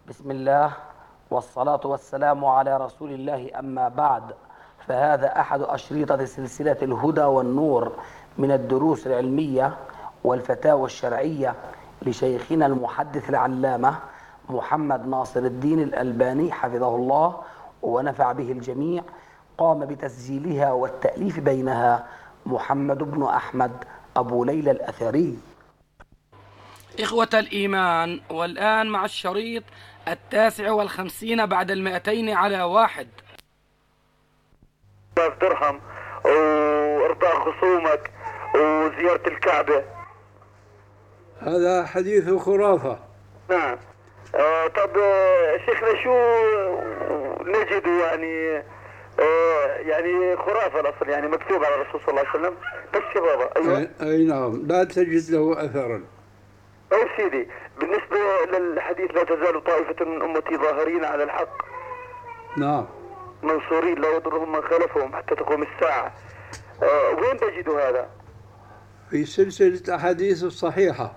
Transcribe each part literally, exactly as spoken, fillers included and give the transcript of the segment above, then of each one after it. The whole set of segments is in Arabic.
بسم الله والصلاة والسلام على رسول الله، أما بعد، فهذا أحد أشريطة سلسلة الهدى والنور من الدروس العلمية والفتاوى الشرعية لشيخنا المحدث العلامة محمد ناصر الدين الألباني حفظه الله ونفع به الجميع. قام بتسجيلها والتأليف بينها محمد بن أحمد أبو ليلى الأثري. إخوة الإيمان، والآن مع الشريط التاسع والخمسين بعد المئتين على واحد. درهم وإرضاء خصومك وزيارة الكعبة. هذا حديث خرافة. نعم. آه طب آه شيخنا، شو نجد يعني آه يعني خرافة الأصل، يعني مكتوب على الرسول صلى الله عليه وسلم بس يا بابا. أيوة. أي, أي نعم، لا تجد له أثرا. طيب سيدي، بالنسبة للحديث لا تزال طائفة من أمتي ظاهرين على الحق نعم منصورين لا يضرهم من خالفهم حتى تقوم الساعة، آه وين تجد هذا؟ في سلسلة الأحاديث الصحيحة.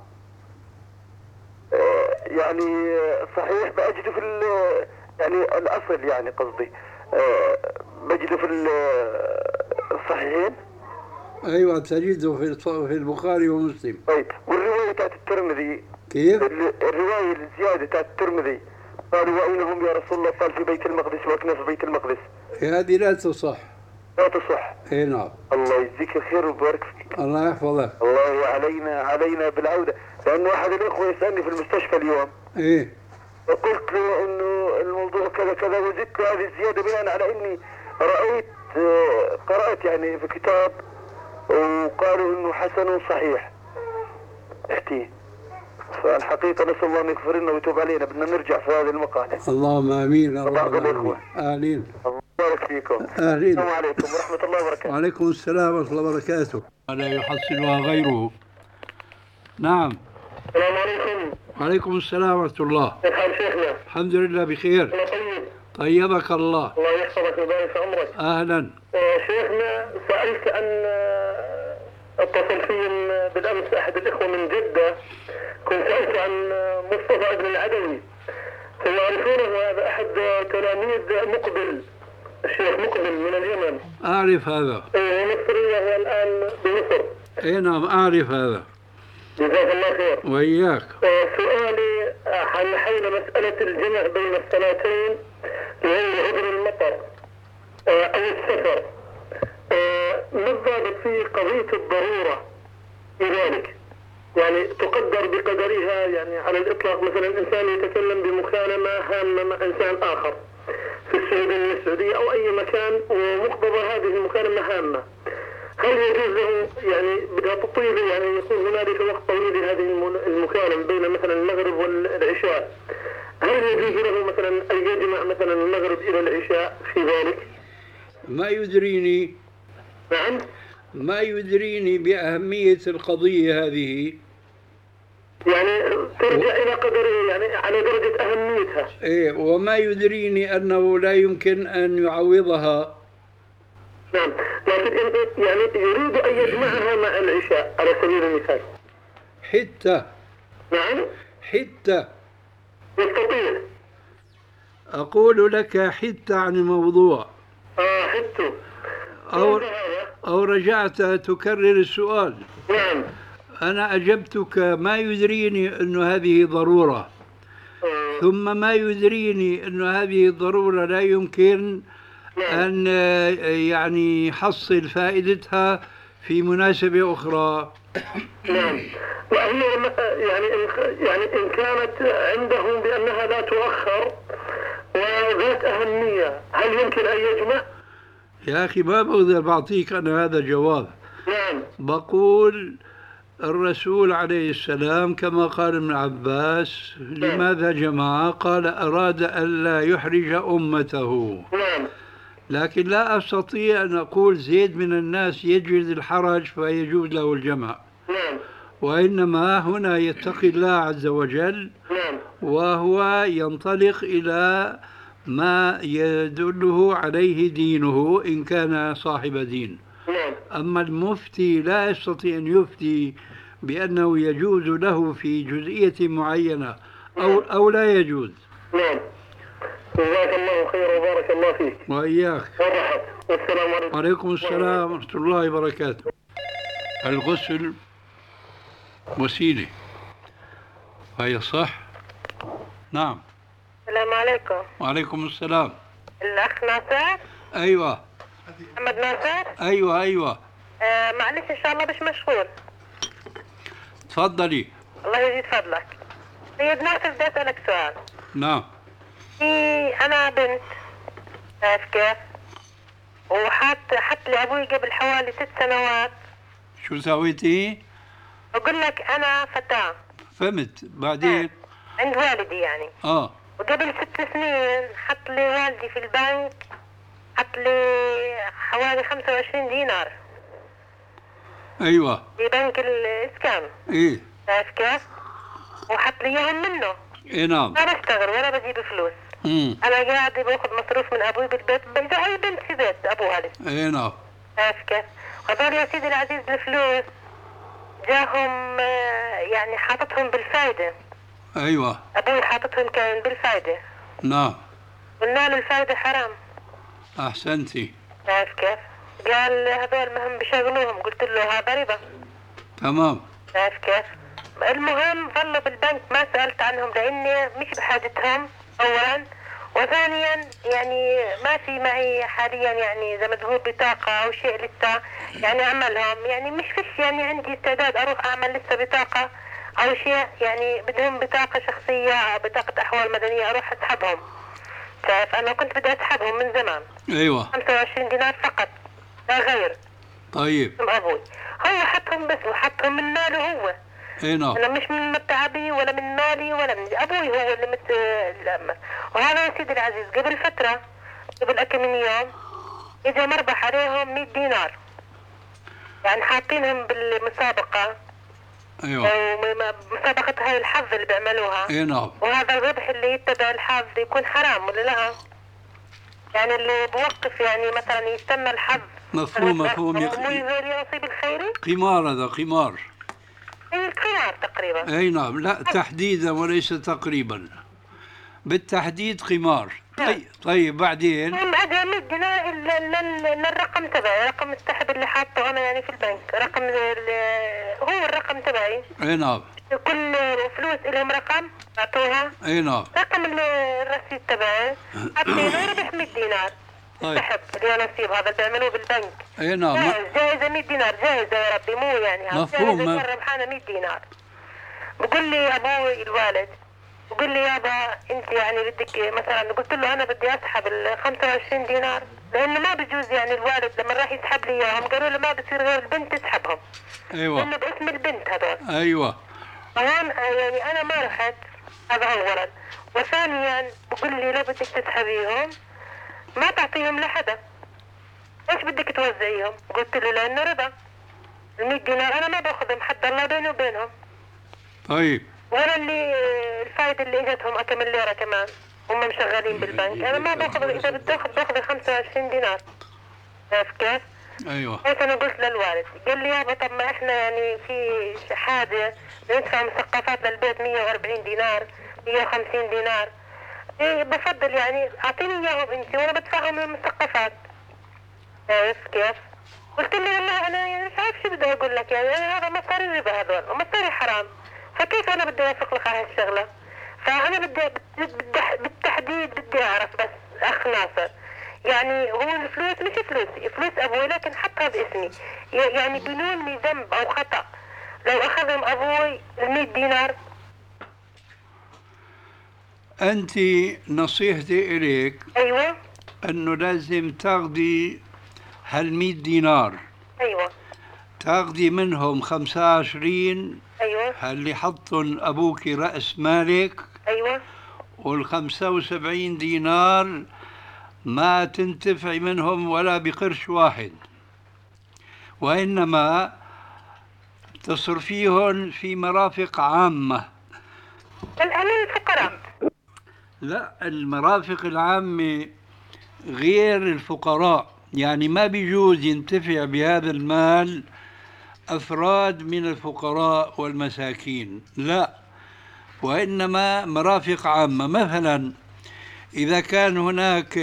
آه يعني صحيح بأجده في يعني الأصل، يعني قصدي آه بجده في الصحيحين. أيوة تجده في في البخاري ومسلم. طيب، والرواية تاعت الترمذي كيف؟ الرواية الزيادة تاعت الترمذي قالوا وأينهم يا رسول الله؟ قال في بيت المقدس وأكنا في بيت المقدس. هذه لا تصح. لا تصح. اي نعم. الله يجزيك الخير ويبارك فيك. الله يحفظك. الله علينا علينا بالعودة، لأنه أحد الأخوة يسألني في المستشفى اليوم. ايه. وقلت له إنه الموضوع كذا كذا، وزدت له هذه الزيادة بناء على إني رأيت قرأت يعني في كتاب وقالوا إنه حسن وصحيح. احكي. فالحقيقة نسأل الله أن يغفر لنا ويتوب علينا، بدنا نرجع في هذه المقالة. اللهم آمين. بعض الإخوة. آمين. الله يبارك فيكم. آمين. السلام عليكم ورحمة الله وبركاته. وعليكم السلام ورحمة الله وبركاته. ولا يحصلها غيره. نعم. السلام عليكم. وعليكم السلام ورحمة الله. كيف حال شيخنا؟ الحمد لله بخير. الله طيب. طيبك الله. الله يحفظك ويبارك في عمرك. أهلا. شيخنا، سألت أن اتصل في بالأمس أحد الإخوة من جدة، كنت سألت عن مصطفى ابن العدوي، فيعرفونه هذا أحد تلاميذ مقبل، الشيخ مقبل من اليمن. أعرف هذا. إيه مصري وهو الآن بمصر. إيه نعم أعرف هذا. جزاك الله خير. وإياك. سؤالي عن حول مسألة الجمع بين الصلاتين لأن عذر المطر أو السفر، ما الضابط في قضية الضرورة لذلك؟ يعني تقدر بقدرها، يعني على الإطلاق مثلا إنسان يتكلم بمكالمة هامة مع إنسان آخر في السعودية من السعودية أو أي مكان، ومقتضى هذه المكالمة هامة، هل يجوز له يعني بدها تطيل، يعني يكون هنالك وقت طويل لهذه المكالمة بين مثلا المغرب والعشاء، هل يجوز له مثلا أن يجمع مثلا المغرب إلى العشاء في ذلك؟ ما يدريني. نعم. ما يدريني بأهمية القضية هذه. يعني ترجع إلى قدره، يعني على درجة أهميتها. إيه، وما يدريني أنه لا يمكن أن يعوضها. نعم، لكن يعني يريد أن يجمعها مع العشاء على سبيل المثال. حتى. نعم. حتى. يستطيع. أقول لك حتى عن الموضوع. آه حتى. أو, أو رجعت تكرر السؤال. نعم. أنا أجبتك ما يدريني أن هذه ضرورة، آه. ثم ما يدريني أن هذه الضرورة لا يمكن نعم. أن يعني يحصل فائدتها في مناسبة أخرى. نعم. وهي يعني إن يعني إن كانت عندهم بأنها لا تؤخر وذات أهمية، هل يمكن أن يجمع؟ يا أخي ما بقدر بعطيك أنا هذا جواب. نعم. بقول الرسول عليه السلام كما قال ابن عباس لماذا جمع؟ قال أراد ألا يحرج أمته. نعم. لكن لا أستطيع أن أقول زيد من الناس يجد الحرج فيجوز له الجمع. نعم. وإنما هنا يتقي الله عز وجل. نعم. وهو ينطلق إلى ما يدله عليه دينه إن كان صاحب دين. نعم. أما المفتي لا يستطيع أن يفتي بأنه يجوز له في جزئية معينة أو, أو لا يجوز. نعم. جزاك الله خير وبارك الله فيك. وإياك. وضحت. والسلام عليكم. وعليكم السلام ورحمة الله وبركاته. الغسل وسيلة، هي صح؟ نعم. السلام عليكم. وعليكم السلام. الأخ ناصر؟ أيوة. محمد ناصر؟ أيوة أيوة. آه معلش إن شاء الله مش مشغول. تفضلي. الله يزيد فضلك. سيد ناصر بدي أسألك سؤال. نعم. في أنا بنت، شايف كيف؟ وحط حط لي أبوي قبل حوالي ست سنوات. شو سويتي؟ أقول لك أنا فتاة. فهمت. بعدين؟ آه. عند والدي يعني. آه. وقبل ست سنين حط لي والدي في البنك، حط لي حوالي خمسة وعشرين دينار. أيوة. في بنك الإسكان. إيه. شايف كيف؟ وحط لي إياهم منه. إيه نعم. ما بشتغل ولا بجيب فلوس. امم. أنا قاعدة باخذ مصروف من أبوي بالبيت زي أي بنت في بيت أبوها لسه. إيه نعم. شايف كيف؟ هذول يا سيدي العزيز الفلوس جاهم يعني حاطتهم بالفايدة. أيوة. أبوي حاطتهم كان بالفايدة. نعم. قلنا له الفايدة حرام. أحسنتي. شايف كيف؟ قال هذول مهم بشغلوهم، قلت له هذا ربا. تمام. شايف كيف؟ المهم ظلوا بالبنك ما سألت عنهم لأني مش بحاجتهم أولا، وثانيا يعني ما في معي حاليا يعني زي ما تقول بطاقة أو شيء لسه يعني أعملهم، يعني مش فيش يعني عندي استعداد أروح أعمل لسه بطاقة أو شيء، يعني بدهم بطاقة شخصية أو بطاقة أحوال مدنية أروح أسحبهم. شايف أنا كنت بدي أسحبهم من زمان. أيوة. خمسة وعشرين دينار فقط لا غير. طيب. من أبوي هو حطهم بس وحطهم من ماله هو. اي نعم. أنا مش من متعبي ولا من مالي ولا من أبوي، هو اللي مت الأمة. وهذا يا سيدي العزيز قبل فترة، قبل كم من يوم إجا مربح عليهم مئة دينار، يعني حاطينهم بالمسابقة. أيوة. مسابقة هاي الحظ اللي بيعملوها. اي نعم. وهذا الربح اللي يتبع الحظ يكون حرام ولا لا؟ يعني اللي بوقف يعني مثلا يستنى الحظ. مفهوم مفهوم يا مو يزول نصيب الخيري؟ قمار، هذا قمار. اي القمار تقريبا. اي نعم. لا تحديدا وليس تقريبا، بالتحديد قمار. طيب طيب بعدين المهم اجى مئة دينار للرقم تبعي، رقم السحب اللي حاطه انا يعني في البنك، رقم هو الرقم تبعي. اي نعم. كل فلوس لهم رقم اعطوها. اي نعم. رقم الرصيد تبعي حطينه ربح مئة دينار. طيب. سحب اللي نصيب هذا اللي بيعملوه بالبنك. اي نعم. جائزة جائزة مئة دينار، جائزة يا ربي مو يعني مفهوم. جائزة ربحانة مئة دينار. بقول لي ابوي الوالد، بقول لي يابا انت يعني بدك مثلا، قلت له انا بدي اسحب ال خمسة وعشرين دينار لانه ما بجوز يعني الوالد لما راح يسحب لي اياهم قالوا له ما بصير غير البنت تسحبهم. ايوه. لانه باسم البنت هذول. ايوه. فهون يعني انا ما رحت، هذا اولا. وثانيا بقول لي لو بدك تسحبيهم ما تعطيهم لحدا، ايش بدك توزعيهم؟ قلت له لانه ربا. ال مئة دينار انا ما باخذهم حتى الله بيني وبينهم. طيب. ولا اللي الفائدة اللي اجتهم كم ليرة كمان هم مشغلين بالبنك، انا ما باخذ، اذا بدي اخذ باخذ خمسة وعشرين دينار. شايف كيف؟ ايوه. هيك انا قلت للوالد، قال لي يابا طب ما احنا يعني في حاجة ندفع مثقفات للبيت مئة وأربعين دينار مئة وخمسين دينار، إيه بفضل يعني اعطيني اياهم انت وانا بدفعهم المثقفات. شايف كيف؟ قلت له والله انا يعني مش عارف شو بدي اقول لك، يعني انا هذا مصاري ربا هذول ومصاري حرام، فكيف انا بدي اوافق لك على هالشغله؟ فانا بدي بالتحديد بدي اعرف بس اخ ناصر، يعني هو الفلوس مش فلوسي، فلوس ابوي لكن حطها باسمي، يعني بدون لي ذنب او خطا لو اخذهم ابوي ال مئة دينار. انت نصيحتي اليك ايوه انه لازم تاخذي هال مئة دينار. ايوه. تاخذي منهم خمسة وعشرين. ايوه. اللي حطن ابوك راس مالك. ايوه. والخمسة وسبعين دينار ما تنتفعي منهم ولا بقرش واحد، وإنما تصرفيهم في مرافق عامة. الفقراء. لا، المرافق العامة غير الفقراء، يعني ما بيجوز ينتفع بهذا المال أفراد من الفقراء والمساكين، لا، وإنما مرافق عامة. مثلا إذا كان هناك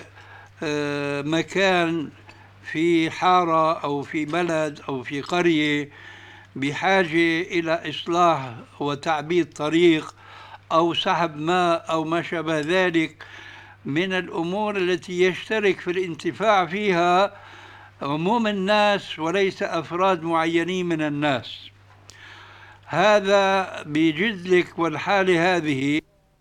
مكان في حارة أو في بلد أو في قرية بحاجة إلى إصلاح وتعبيد طريق أو سحب ماء أو ما شابه ذلك من الأمور التي يشترك في الانتفاع فيها عموم الناس وليس أفراد معينين من الناس، هذا بيجد لك. والحالة هذه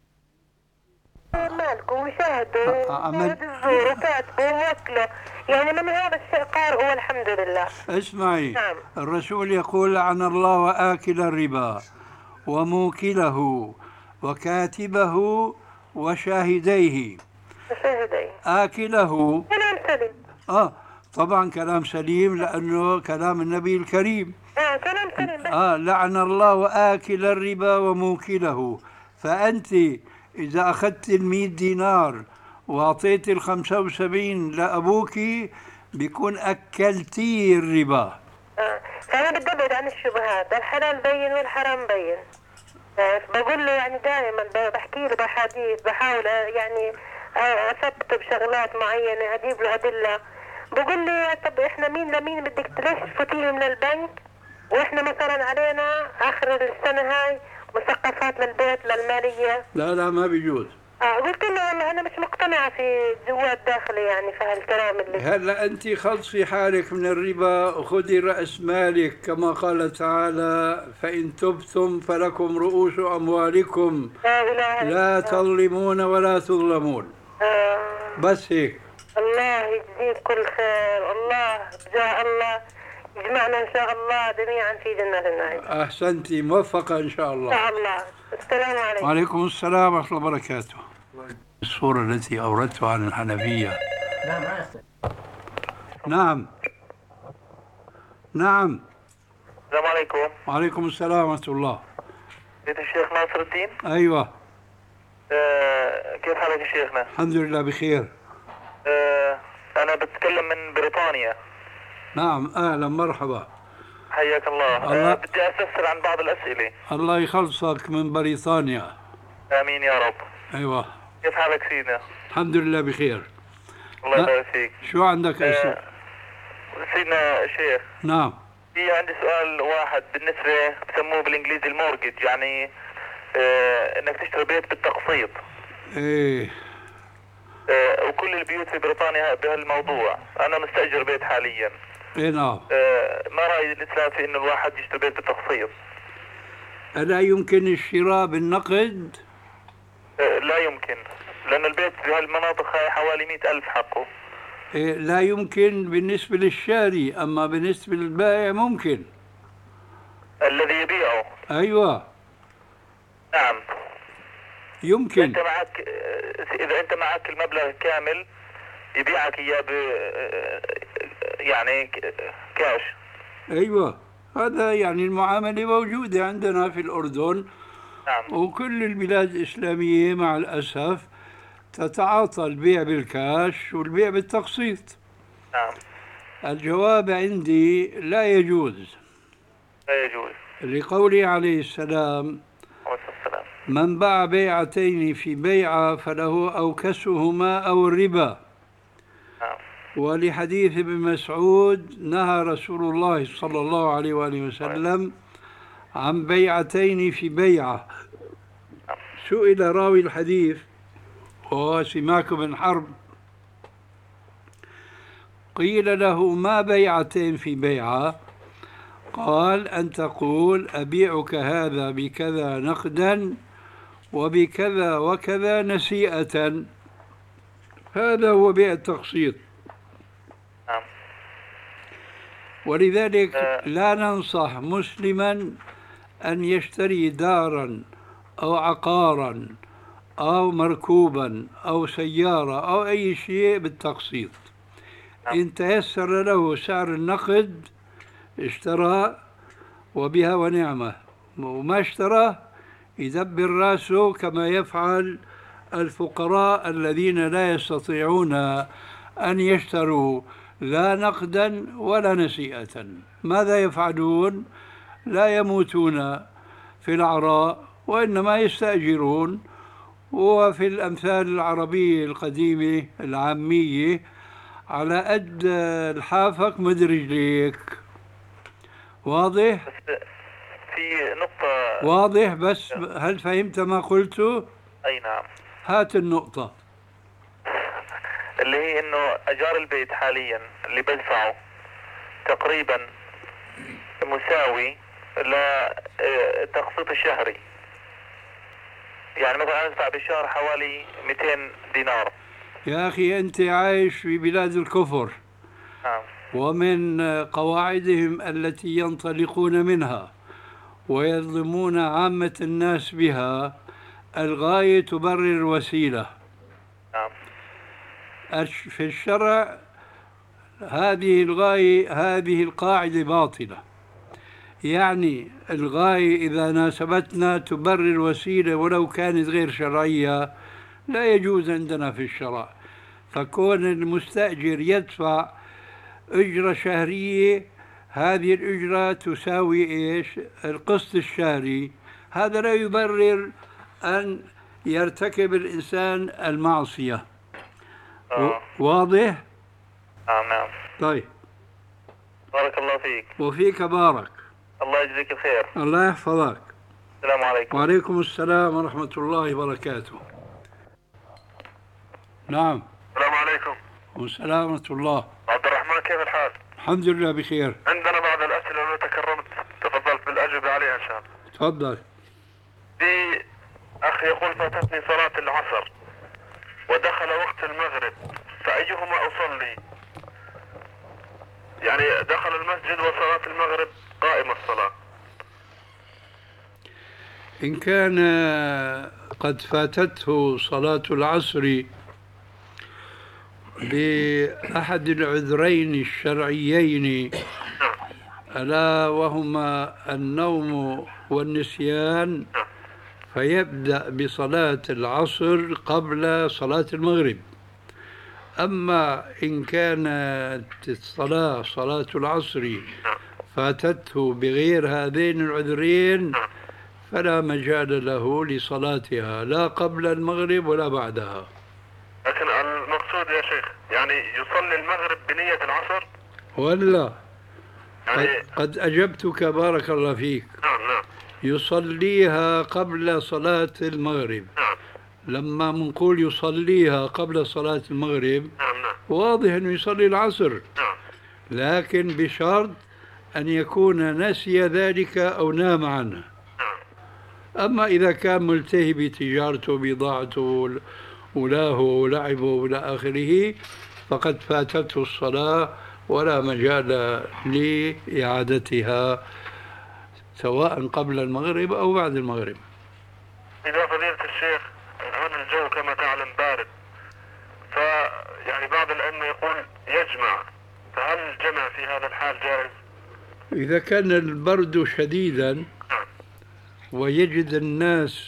مالكم وشاهدوا عمل الزور وكاتبوا ووكلوا، يعني من هذا الشيء قارئ والحمد لله. اسمعي، نعم. الرسول يقول لعن الله وآكل الربا وموكله وكاتبه وشاهديه. شاهدين. آكله كلام سليم. آه طبعا كلام سليم لأنه كلام النبي الكريم. اه كلام سليم. آه لعن الله وآكل الربا وموكله. فأنت إذا أخذت المئة دينار وأعطيت الخمسة وسبعين لأبوك بيكون أكلتي الربا. آه. فأنا بدي أبعد عن الشبهات، الحلال بين والحرام بين. آه. بقول له يعني دائما بحكي له بحديث، بحاول يعني أثبته بشغلات معينة، أجيب له أدلة. بقول لي طب إحنا مين لمين بدك ليش تفوتيه من البنك وإحنا مثلا علينا آخر السنة هاي مسقفات للبيت للمالية؟ لا لا ما بيجوز. اه قلت له والله انا مش مقتنعه في جوات داخلي يعني في هالكلام اللي هلا انت خلصي حالك من الربا وخذي راس مالك كما قال تعالى فان تبتم فلكم رؤوس اموالكم لا اله لا تظلمون ولا تظلمون. آه. بس هيك. الله يجزيك كل خير، الله بجاه الله يجمعنا ان شاء الله جميعا في جنات النعيم. احسنتي، موفقه ان شاء الله. ان شاء الله. السلام عليكم. وعليكم السلام ورحمه الله وبركاته. الصورة التي أوردتها عن الحنفية. نعم نعم. السلام عليكم. وعليكم السلام ورحمة الله. بيت الشيخ ناصر الدين. أيوة. آه كيف حالك يا شيخنا؟ الحمد لله بخير. آه أنا بتكلم من بريطانيا. نعم أهلا مرحبا. حياك الله. الله. آه بدي أستفسر عن بعض الأسئلة. الله يخلصك من بريطانيا. آمين يا رب. أيوة. كيف حالك سيدنا؟ الحمد لله بخير. الله يبارك فيك. شو عندك أسئلة؟ آه سيدنا شيخ. نعم. في عندي سؤال واحد بالنسبة بسموه بالإنجليزي المورجج، يعني آه إنك تشتري بيت بالتقسيط. إيه. آه وكل البيوت في بريطانيا بهالموضوع. أنا مستأجر بيت حاليا. إيه نعم. آه ما رأي الإسلام في إنه الواحد يشتري بيت بالتقسيط؟ ألا يمكن الشراء بالنقد؟ آه لا يمكن، لأن البيت في هالمناطق هاي حوالي مئة ألف حقه. إيه لا يمكن بالنسبة للشاري، أما بالنسبة للبائع ممكن. الذي يبيعه. أيوة. نعم. يمكن. انت معك اذا انت معك المبلغ كامل يبيعك اياه ب يعني كاش. ايوه هذا يعني المعامله موجوده عندنا في الاردن. نعم. وكل البلاد الاسلاميه مع الاسف تتعاطى البيع بالكاش والبيع بالتقسيط. نعم. الجواب عندي لا يجوز. لا يجوز. لقوله عليه السلام والسلام. من باع بيعتين في بيعة فله أوكسهما أو الربا. نعم. ولحديث ابن مسعود نهى رسول الله صلى الله عليه وآله وسلم عن بيعتين في بيعة. سئل راوي الحديث وهو سماك بن حرب قيل له ما بيعتين في بيعة؟ قال أن تقول أبيعك هذا بكذا نقدا وبكذا وكذا نسيئة. هذا هو بيع التقسيط. نعم. ولذلك لا ننصح مسلما أن يشتري دارا أو عقارا أو مركوبا أو سيارة أو أي شيء بالتقسيط. إن تيسر له سعر النقد اشترى وبها ونعمة، وما اشترى يدبر راسه كما يفعل الفقراء الذين لا يستطيعون أن يشتروا لا نقدا ولا نسيئة. ماذا يفعلون؟ لا يموتون في العراء وإنما يستأجرون. وفي الأمثال العربية القديمة العامية على قد لحافك مد رجليك. واضح؟ بس في نقطة. واضح، بس هل فهمت ما قلته؟ أي نعم. هات النقطة. اللي هي إنه أجار البيت حاليا اللي بدفعه تقريبا مساوي للتقسيط الشهري. يعني مثلا أدفع بالشهر حوالي مئتين دينار. يا أخي أنت عايش في بلاد الكفر. نعم. ومن قواعدهم التي ينطلقون منها ويظلمون عامة الناس بها الغاية تبرر الوسيلة. نعم. في الشرع هذه الغاية هذه القاعدة باطلة. يعني الغاية إذا ناسبتنا تبرر الوسيلة ولو كانت غير شرعية لا يجوز عندنا في الشرع. فكون المستأجر يدفع أجرة شهرية، هذه الأجرة تساوي إيش؟ القسط الشهري. هذا لا يبرر أن يرتكب الإنسان المعصية. آه. واضح؟ نعم نعم. طيب، بارك الله فيك. وفيك بارك. الله يجزيك الخير. الله يحفظك. السلام عليكم. وعليكم السلام ورحمة الله وبركاته. نعم. السلام عليكم. والسلام ورحمة الله. عبد الرحمن، كيف الحال؟ الحمد لله بخير. عندنا بعض الأسئلة لو تكرمت تفضلت بالأجوبة عليها إن شاء الله. تفضل. في أخ يقول فاتتني صلاة العصر ودخل وقت المغرب، فأيهما أصلي؟ يعني دخل المسجد وصلاة المغرب قائمة الصلاة. إن كان قد فاتته صلاة العصر بأحد العذرين الشرعيين ألا وهما النوم والنسيان، فيبدأ بصلاة العصر قبل صلاة المغرب. أما إن كانت الصلاة صلاة العصر فاتته بغير هذين العذرين فلا مجال له لصلاتها لا قبل المغرب ولا بعدها. لكن المقصود يا شيخ يعني يصلي المغرب بنية العصر ولا يعني قد, قد أجبتك بارك الله فيك. نعم نعم. يصليها قبل صلاة المغرب. نعم. لما منقول يصليها قبل صلاة المغرب نعم نعم. واضح أنه يصلي العصر، نعم. لكن بشرط أن يكون نسي ذلك أو نام عنه. أما إذا كان ملتهي بتجارته بضاعته ولاهه ولعبه وإلى آخره فقد فاتته الصلاة ولا مجال لإعادتها سواء قبل المغرب أو بعد المغرب. إذا فضيلة الشيخ هون الجو كما تعلم بارد، فيعني بعض الأئمة يقول يجمع، فهل الجمع في هذا الحال جائز؟ إذا كان البرد شديدا ويجد الناس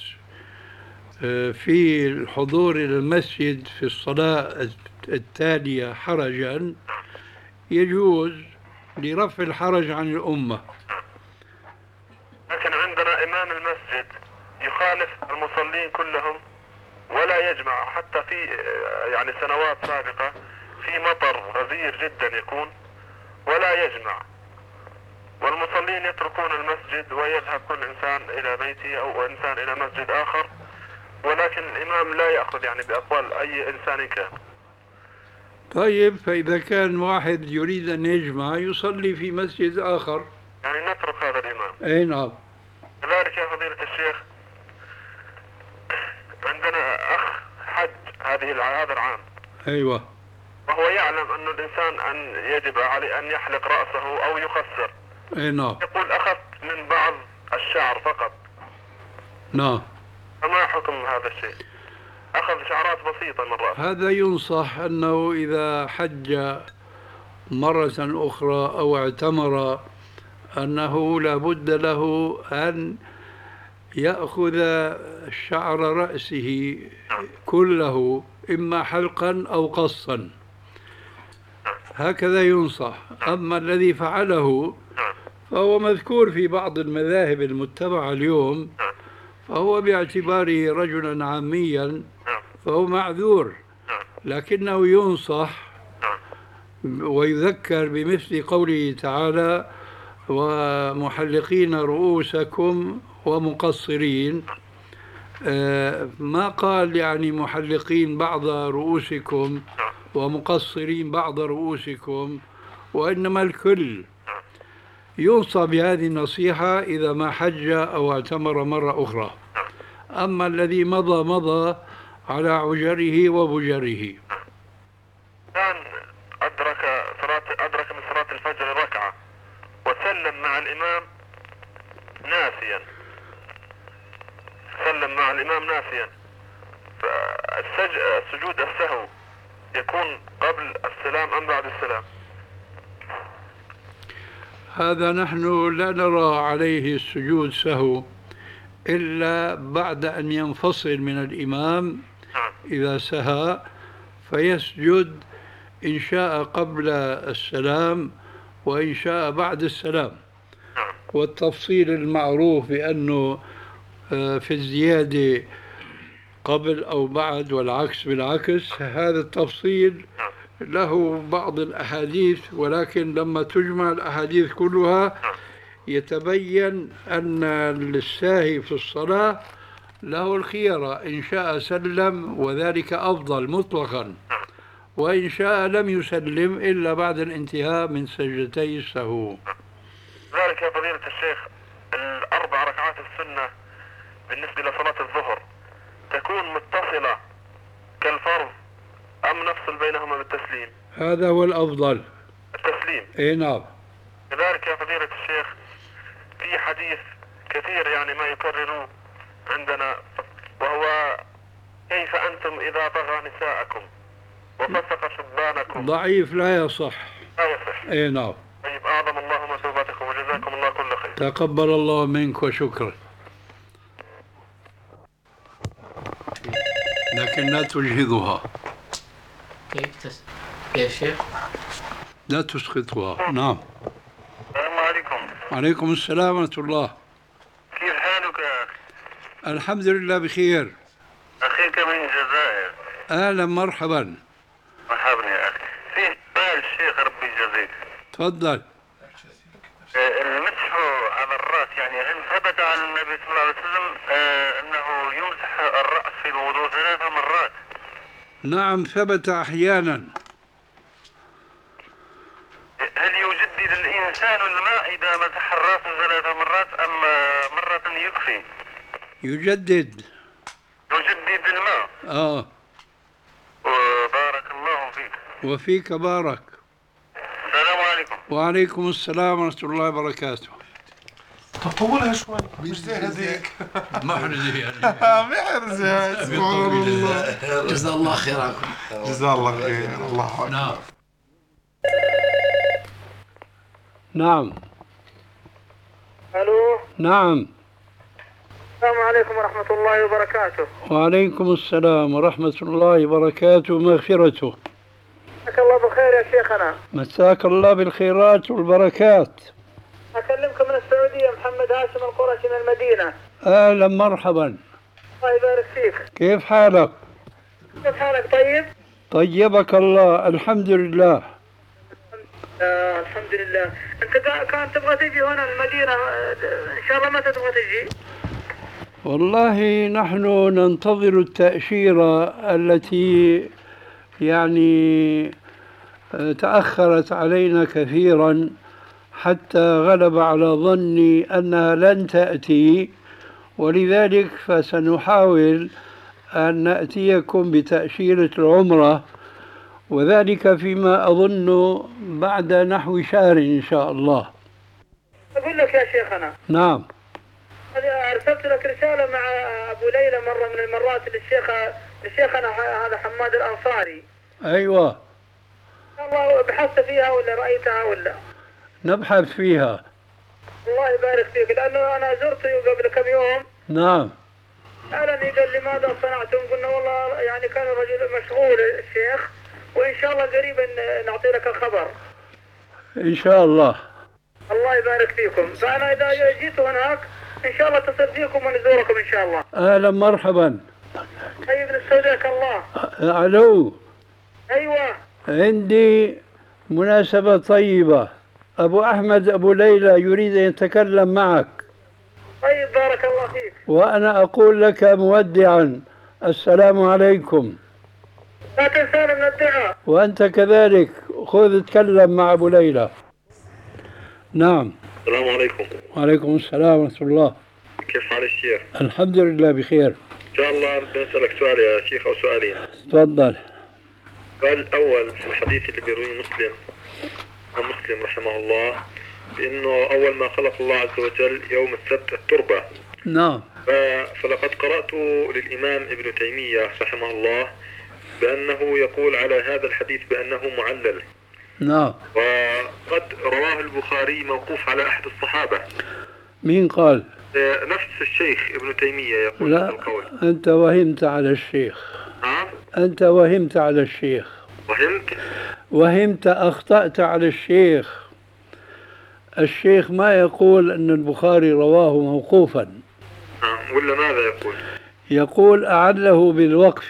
في الحضور إلى المسجد في الصلاة التالية حرجا يجوز لرفع الحرج عن الأمة. لكن عندنا إمام المسجد يخالف المصلين كلهم ولا يجمع، حتى في يعني سنوات سابقة في مطر غزير جدا يكون ولا يجمع، والمصلين يتركون المسجد ويذهب كل إنسان إلى بيته أو إنسان إلى مسجد آخر، ولكن الإمام لا يأخذ يعني بأقوال أي إنسان كان. طيب، فإذا كان واحد يريد أن يجمع يصلي في مسجد آخر، يعني نترك هذا الإمام. أي نعم. كذلك يا فضيلة الشيخ عندنا أخ حج هذه هذا العام، أيوة، وهو يعلم أن الإنسان أن يجب عليه أن يحلق رأسه أو يقصر. أي نعم. يقول أخذت من بعض الشعر فقط. نعم. فما حكم هذا الشيء؟ أخذ شعرات بسيطة من رأسه. هذا ينصح أنه إذا حج مرة أخرى أو اعتمر أنه لا بد له أن يأخذ شعر رأسه كله إما حلقا أو قصا، هكذا ينصح. أما الذي فعله فهو مذكور في بعض المذاهب المتبعة اليوم، فهو باعتباره رجلا عاميا نعم فهو معذور، نعم لكنه ينصح نعم ويذكر بمثل قوله تعالى: ومحلقين رؤوسكم ومقصرين. آه، ما قال يعني محلقين بعض رؤوسكم ومقصرين بعض رؤوسكم، وإنما الكل. يوصى بهذه النصيحة إذا ما حج أو اعتمر مرة أخرى. أما الذي مضى مضى على عجره وبجره. كان أدرك صلاة أدرك من صلاة الفجر ركعة وسلم مع الإمام ناسيا، سلم مع الإمام ناسيا، فالسجود السهو يكون قبل السلام أم بعد السلام؟ هذا نحن لا نرى عليه السجود سهو إلا بعد أن ينفصل من الإمام إذا سهى، فيسجد إن شاء قبل السلام وإن شاء بعد السلام. والتفصيل المعروف بأنه في الزيادة قبل أو بعد والعكس بالعكس، هذا التفصيل له بعض الأحاديث، ولكن لما تجمع الأحاديث كلها يتبين أن الساهي في الصلاة له الخيرة، إن شاء سلم وذلك أفضل مطلقا، وإن شاء لم يسلم إلا بعد الانتهاء من سجدتي السهو. ذلك يا فضيلة الشيخ الأربع ركعات السنة بالنسبة لصلاة الظهر تكون متصلة كالفرض أم نفصل بينهما بالتسليم؟ هذا هو الأفضل، التسليم. إيه نعم. كذلك يا فضيلة الشيخ في حديث كثير يعني ما يكرروه عندنا، وهو كيف أنتم إذا طغى نساءكم وفسق شبانكم. ضعيف لا يصح. لا يصح. إيه نعم. طيب أعظم الله مثوباتكم وجزاكم الله كل خير. تقبل الله منك وشكرا. لكن لا تجهضها. كيف تس... كيف شيخ؟ لا تسقطها. نعم. السلام عليكم. وعليكم السلام ورحمة الله. كيف حالك يا أخي؟ الحمد لله بخير. أخيك من الجزائر. أهلا مرحبا. مرحبا يا أخي. في سؤال الشيخ ربي يجزيك. تفضل. المسح على الرأس يعني هل ثبت عن النبي صلى الله عليه وسلم آه أنه يمسح الرأس في الوضوء ثلاث مرات؟ نعم ثبت أحيانا. هل يجدد الإنسان الماء إذا مسح الرأس ثلاث مرات أم مرة يكفي؟ يجدد. يجدد الماء. آه. وبارك الله فيك. وفيك بارك. السلام عليكم. وعليكم السلام ورحمة الله وبركاته. طولها شوي مش زي هذيك. محرزة يعني. محرزة سبحان الله. جزا الله خيركم. جزا الله خير. الله أكبر. نعم. نعم. الو. نعم. السلام عليكم ورحمة الله وبركاته. وعليكم السلام ورحمة الله وبركاته مغفرته. مساك الله بالخير يا شيخنا. مساك الله بالخيرات والبركات. أكلمكم من السعودية، محمد هاشم القرشي من المدينة. أهلا مرحبا. الله يبارك فيك. كيف حالك؟ كيف حالك؟ طيب؟ طيبك الله الحمد لله. آه الحمد لله. أنت كان تبغى تجي هنا المدينة، إن شاء الله متى تبغى تجي؟ والله نحن ننتظر التأشيرة التي يعني تأخرت علينا كثيرا حتى غلب على ظني أنها لن تأتي، ولذلك فسنحاول أن نأتيكم بتأشيرة العمرة، وذلك فيما أظن بعد نحو شهر إن شاء الله. أقول لك يا شيخنا. نعم. أرسلت لك رسالة مع أبو ليلى مرة من المرات للشيخ لشيخنا هذا حماد الأنصاري. أيوة. الله بحثت فيها ولا رأيتها ولا؟ نبحث فيها. الله يبارك فيك، لأنه أنا زرته قبل كم يوم. نعم. سألني قال لي ماذا صنعتم؟ قلنا والله يعني كان الرجل مشغول الشيخ، وإن شاء الله قريبا نعطي لك الخبر. إن شاء الله. الله يبارك فيكم. فأنا إذا جيت هناك إن شاء الله اتصل بكم ونزوركم إن شاء الله. أهلا مرحبا. طيب نستودعك الله. ألو. أيوة. عندي مناسبة طيبة، أبو أحمد أبو ليلى يريد أن يتكلم معك. طيب بارك الله فيك. وأنا أقول لك مودعا السلام عليكم. لا تنسانا من الدعاء. وأنت كذلك، خذ اتكلم مع أبو ليلى. نعم. السلام عليكم. وعليكم السلام ورحمة الله. كيف حال الشيخ؟ الحمد لله بخير. إن شاء الله بدي أسألك سؤال يا شيخ أو سؤالين. تفضل. السؤال الأول في الحديث اللي بيرويه مسلم مسلم رحمه الله بأنه أول ما خلق الله عز وجل يوم السبت التربة. نعم. فلقد قرأت للإمام ابن تيمية رحمه الله بأنه يقول على هذا الحديث بأنه معلل. نعم. وقد رواه البخاري موقوف على أحد الصحابة. مين قال؟ نفس الشيخ ابن تيمية يقول لا هذا القول. أنت وهمت على الشيخ. نعم. أنت وهمت على الشيخ. وهمت؟ وهمت، أخطأت على الشيخ. الشيخ ما يقول أن البخاري رواه موقوفا. نعم. ولا ماذا يقول؟ يقول أعله بالوقف.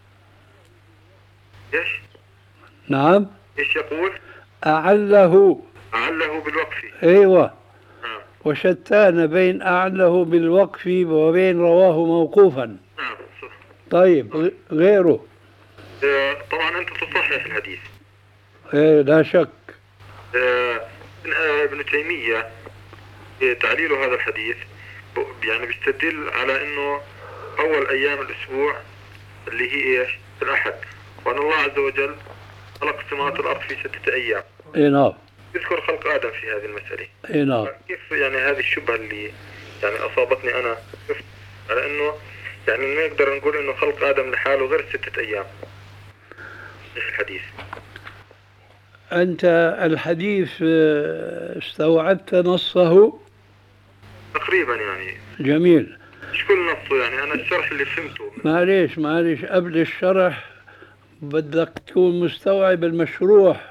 إيش؟ نعم. إيش يقول؟ أعله. أعله بالوقف. أيوة. نعم. وشتان بين أعله بالوقف وبين رواه موقوفا. نعم. طيب غيره؟ آه طبعا أنت تصحح الحديث. إيه لا شك. آه ابن تيمية تعليله هذا الحديث يعني بيستدل على أنه أول أيام الأسبوع اللي هي إيش؟ الأحد، وأن الله عز وجل خلق السماوات والأرض في ستة أيام. إيه نعم. يذكر خلق آدم في هذه المسألة. إيه نعم. كيف يعني هذه الشبهة اللي يعني أصابتني أنا شفت على أنه يعني ما نقدر نقول أنه خلق آدم لحاله غير ستة أيام في الحديث. أنت الحديث استوعبت نصه؟ تقريبا يعني. جميل. مش كل نصه يعني، أنا الشرح اللي فهمته. معليش معليش قبل الشرح بدك تكون مستوعب المشروح.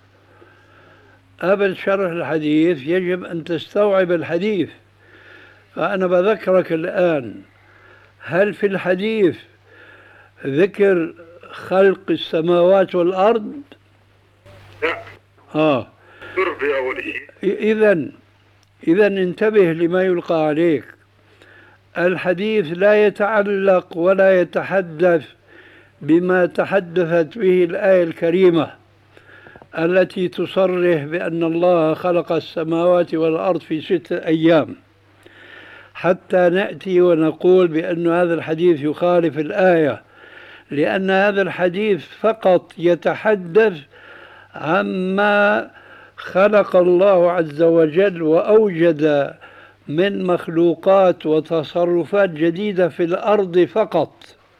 قبل شرح الحديث يجب أن تستوعب الحديث. فأنا بذكرك الآن، هل في الحديث ذكر خلق السماوات والأرض؟ لا. آه. تربي أول شيء. إذن إذن انتبه لما يلقى عليك. الحديث لا يتعلق ولا يتحدث بما تحدثت به الآية الكريمة التي تصرح بأن الله خلق السماوات والأرض في ستة أيام، حتى نأتي ونقول بأن هذا الحديث يخالف الآية، لأن هذا الحديث فقط يتحدث عما خلق الله عز وجل وأوجد من مخلوقات وتصرفات جديدة في الأرض فقط،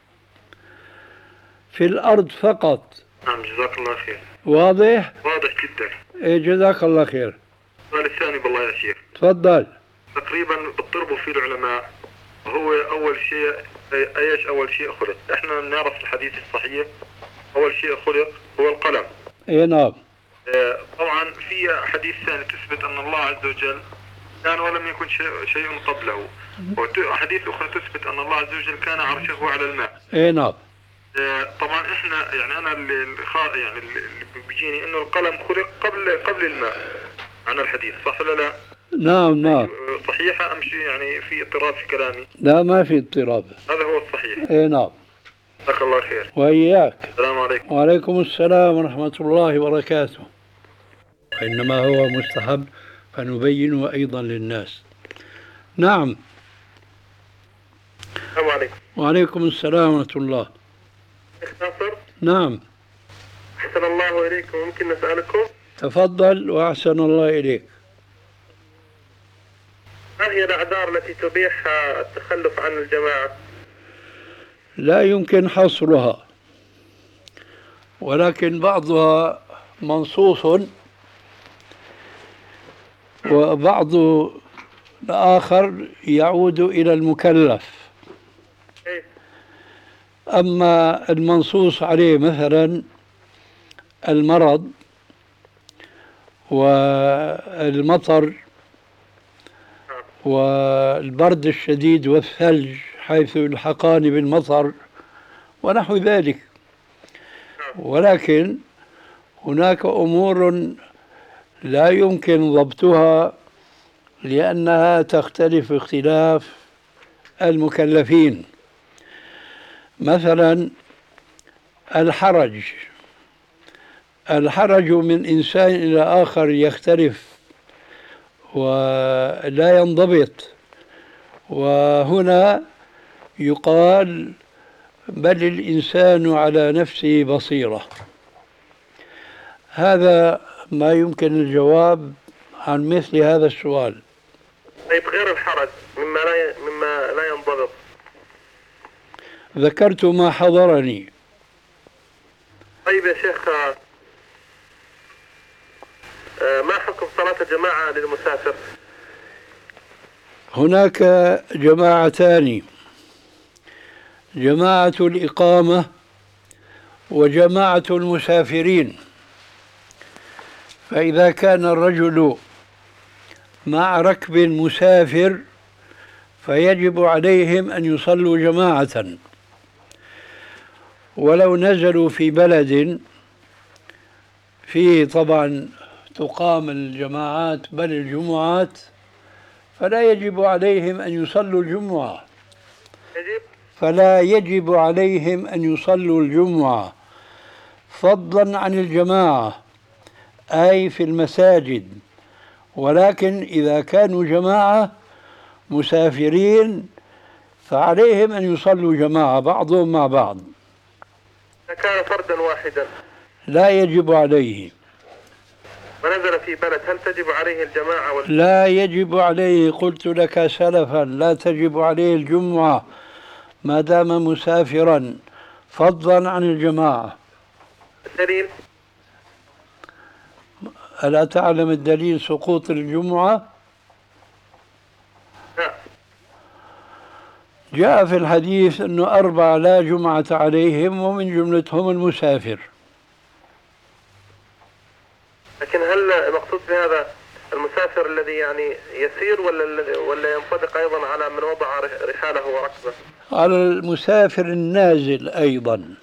في الأرض فقط. نعم. جزاك الله خير. واضح؟ واضح جدا. إيه جزاك الله خير. السؤال الثاني بالله يا شيخ. تفضل. تقريبا بيضطربوا فيه العلماء، وهو أول شيء أيش أول شيء خلق. إحنا نعرف الحديث الصحيح أول شيء خلق هو القلم. إيه نعم. آه طبعا في حديث ثاني تثبت أن الله عز وجل كان ولم يكن شيء, شيء قبله، وحديث أخرى تثبت أن الله عز وجل كان عرشه على الماء. إيه نعم. آه طبعا إحنا يعني أنا اللي يعني اللي بيجيني إنه القلم خلق قبل قبل الماء عن الحديث، صح ولا لا؟ نعم نعم. صحيحة أم شيء يعني في اضطراب في كلامي؟ لا ما في اضطراب. هذا هو الصحيح. إيه نعم. جزاك الله خير. وإياك. السلام عليكم. وعليكم السلام ورحمة الله وبركاته. إنما هو مستحب فنبينه أيضا للناس. نعم. السلام عليكم. وعليكم السلام ورحمة الله. شيخ ناصر. نعم. أحسن الله إليكم، ممكن نسألكم؟ تفضل وأحسن الله إليك. ما هي الأعذار التي تبيح التخلف عن الجماعة؟ لا يمكن حصرها، ولكن بعضها منصوص وبعض الآخر يعود إلى المكلف. أما المنصوص عليه مثلا المرض والمطر والبرد الشديد والثلج حيث يلحقان بالمطر ونحو ذلك. ولكن هناك أمور لا يمكن ضبطها لأنها تختلف اختلاف المكلفين. مثلا الحرج الحرج من إنسان إلى آخر يختلف ولا ينضبط، وهنا يقال بل الإنسان على نفسه بصيرة. هذا ما يمكن الجواب عن مثل هذا السؤال. طيب غير الحرج مما لا مما لا ينضبط؟ ذكرت ما حضرني. طيب يا شيخ، ما حكم صلاة الجماعة للمسافر؟ هناك جماعتان، جماعة الإقامة وجماعة المسافرين. فإذا كان الرجل مع ركب مسافر فيجب عليهم أن يصلوا جماعة، ولو نزلوا في بلد فيه طبعا تقام الجماعات بل الجمعات فلا يجب عليهم أن يصلوا الجمعة يجب فلا يجب عليهم أن يصلوا الجمعة فضلا عن الجماعة أي في المساجد. ولكن إذا كانوا جماعة مسافرين فعليهم أن يصلوا جماعة بعضهم مع بعض. إذا كان فردا واحدا لا يجب عليه. ونزل في بلد هل تجب عليه الجماعة ولا لا يجب عليه. قلت لك سلفا لا تجب عليه الجمعة ما دام مسافرا فضلا عن الجماعة. الدليل؟ ألا تعلم الدليل سقوط الجمعة؟ لا. جاء في الحديث أنه أربعة لا جمعة عليهم ومن جملتهم المسافر. لكن هل المقصود بهذا المسافر الذي يعني يسير ولا ولا ينطبق أيضا على من وضع رحاله وركبه؟ على المسافر النازل أيضا،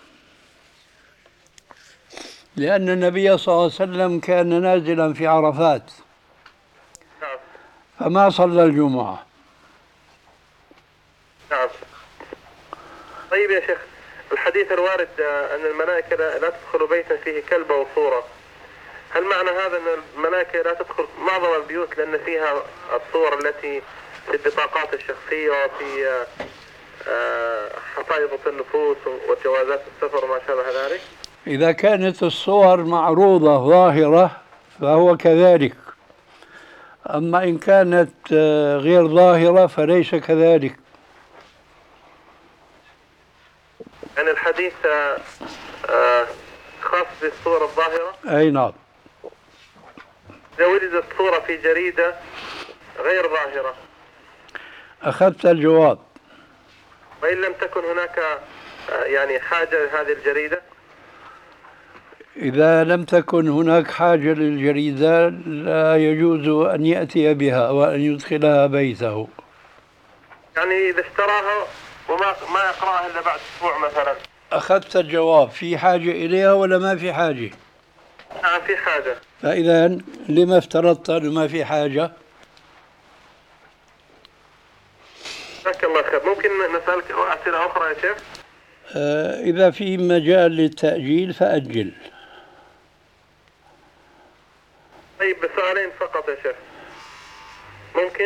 لأن النبي صلى الله عليه وسلم كان نازلا في عرفات نعم. فما صلى الجمعة. نعم. طيب يا شيخ، الحديث الوارد أن الملائكة لا تدخل بيتا فيه كلب أو صورة، هل معنى هذا أن الملائكة لا تدخل معظم البيوت لأن فيها الصور التي في البطاقات الشخصية وفي حفاظة النفوس وجوازات السفر وما شابه ذلك؟ إذا كانت الصور معروضة ظاهرة فهو كذلك، أما إن كانت غير ظاهرة فليس كذلك. يعني الحديث خاص بالصور الظاهرة؟ أي نعم. إذا وجدت صورة في جريدة غير ظاهرة أخذت الجواب. وإن لم تكن هناك يعني حاجة لهذه الجريدة؟ إذا لم تكن هناك حاجة للجريدة لا يجوز أن يأتي بها وأن يدخلها بيته. يعني إذا اشتراها وما ما يقرأها إلا بعد أسبوع مثلا؟ أخذت الجواب. في حاجة إليها ولا ما في حاجة؟ نعم في حاجة. فإذا لما افترضت أنه ما في حاجة؟ جزاك الله خير. ممكن نسألك أسئلة أخرى يا شيخ؟ آه إذا في مجال للتأجيل فأجل. طيب بسؤالين فقط يا شيخ ممكن؟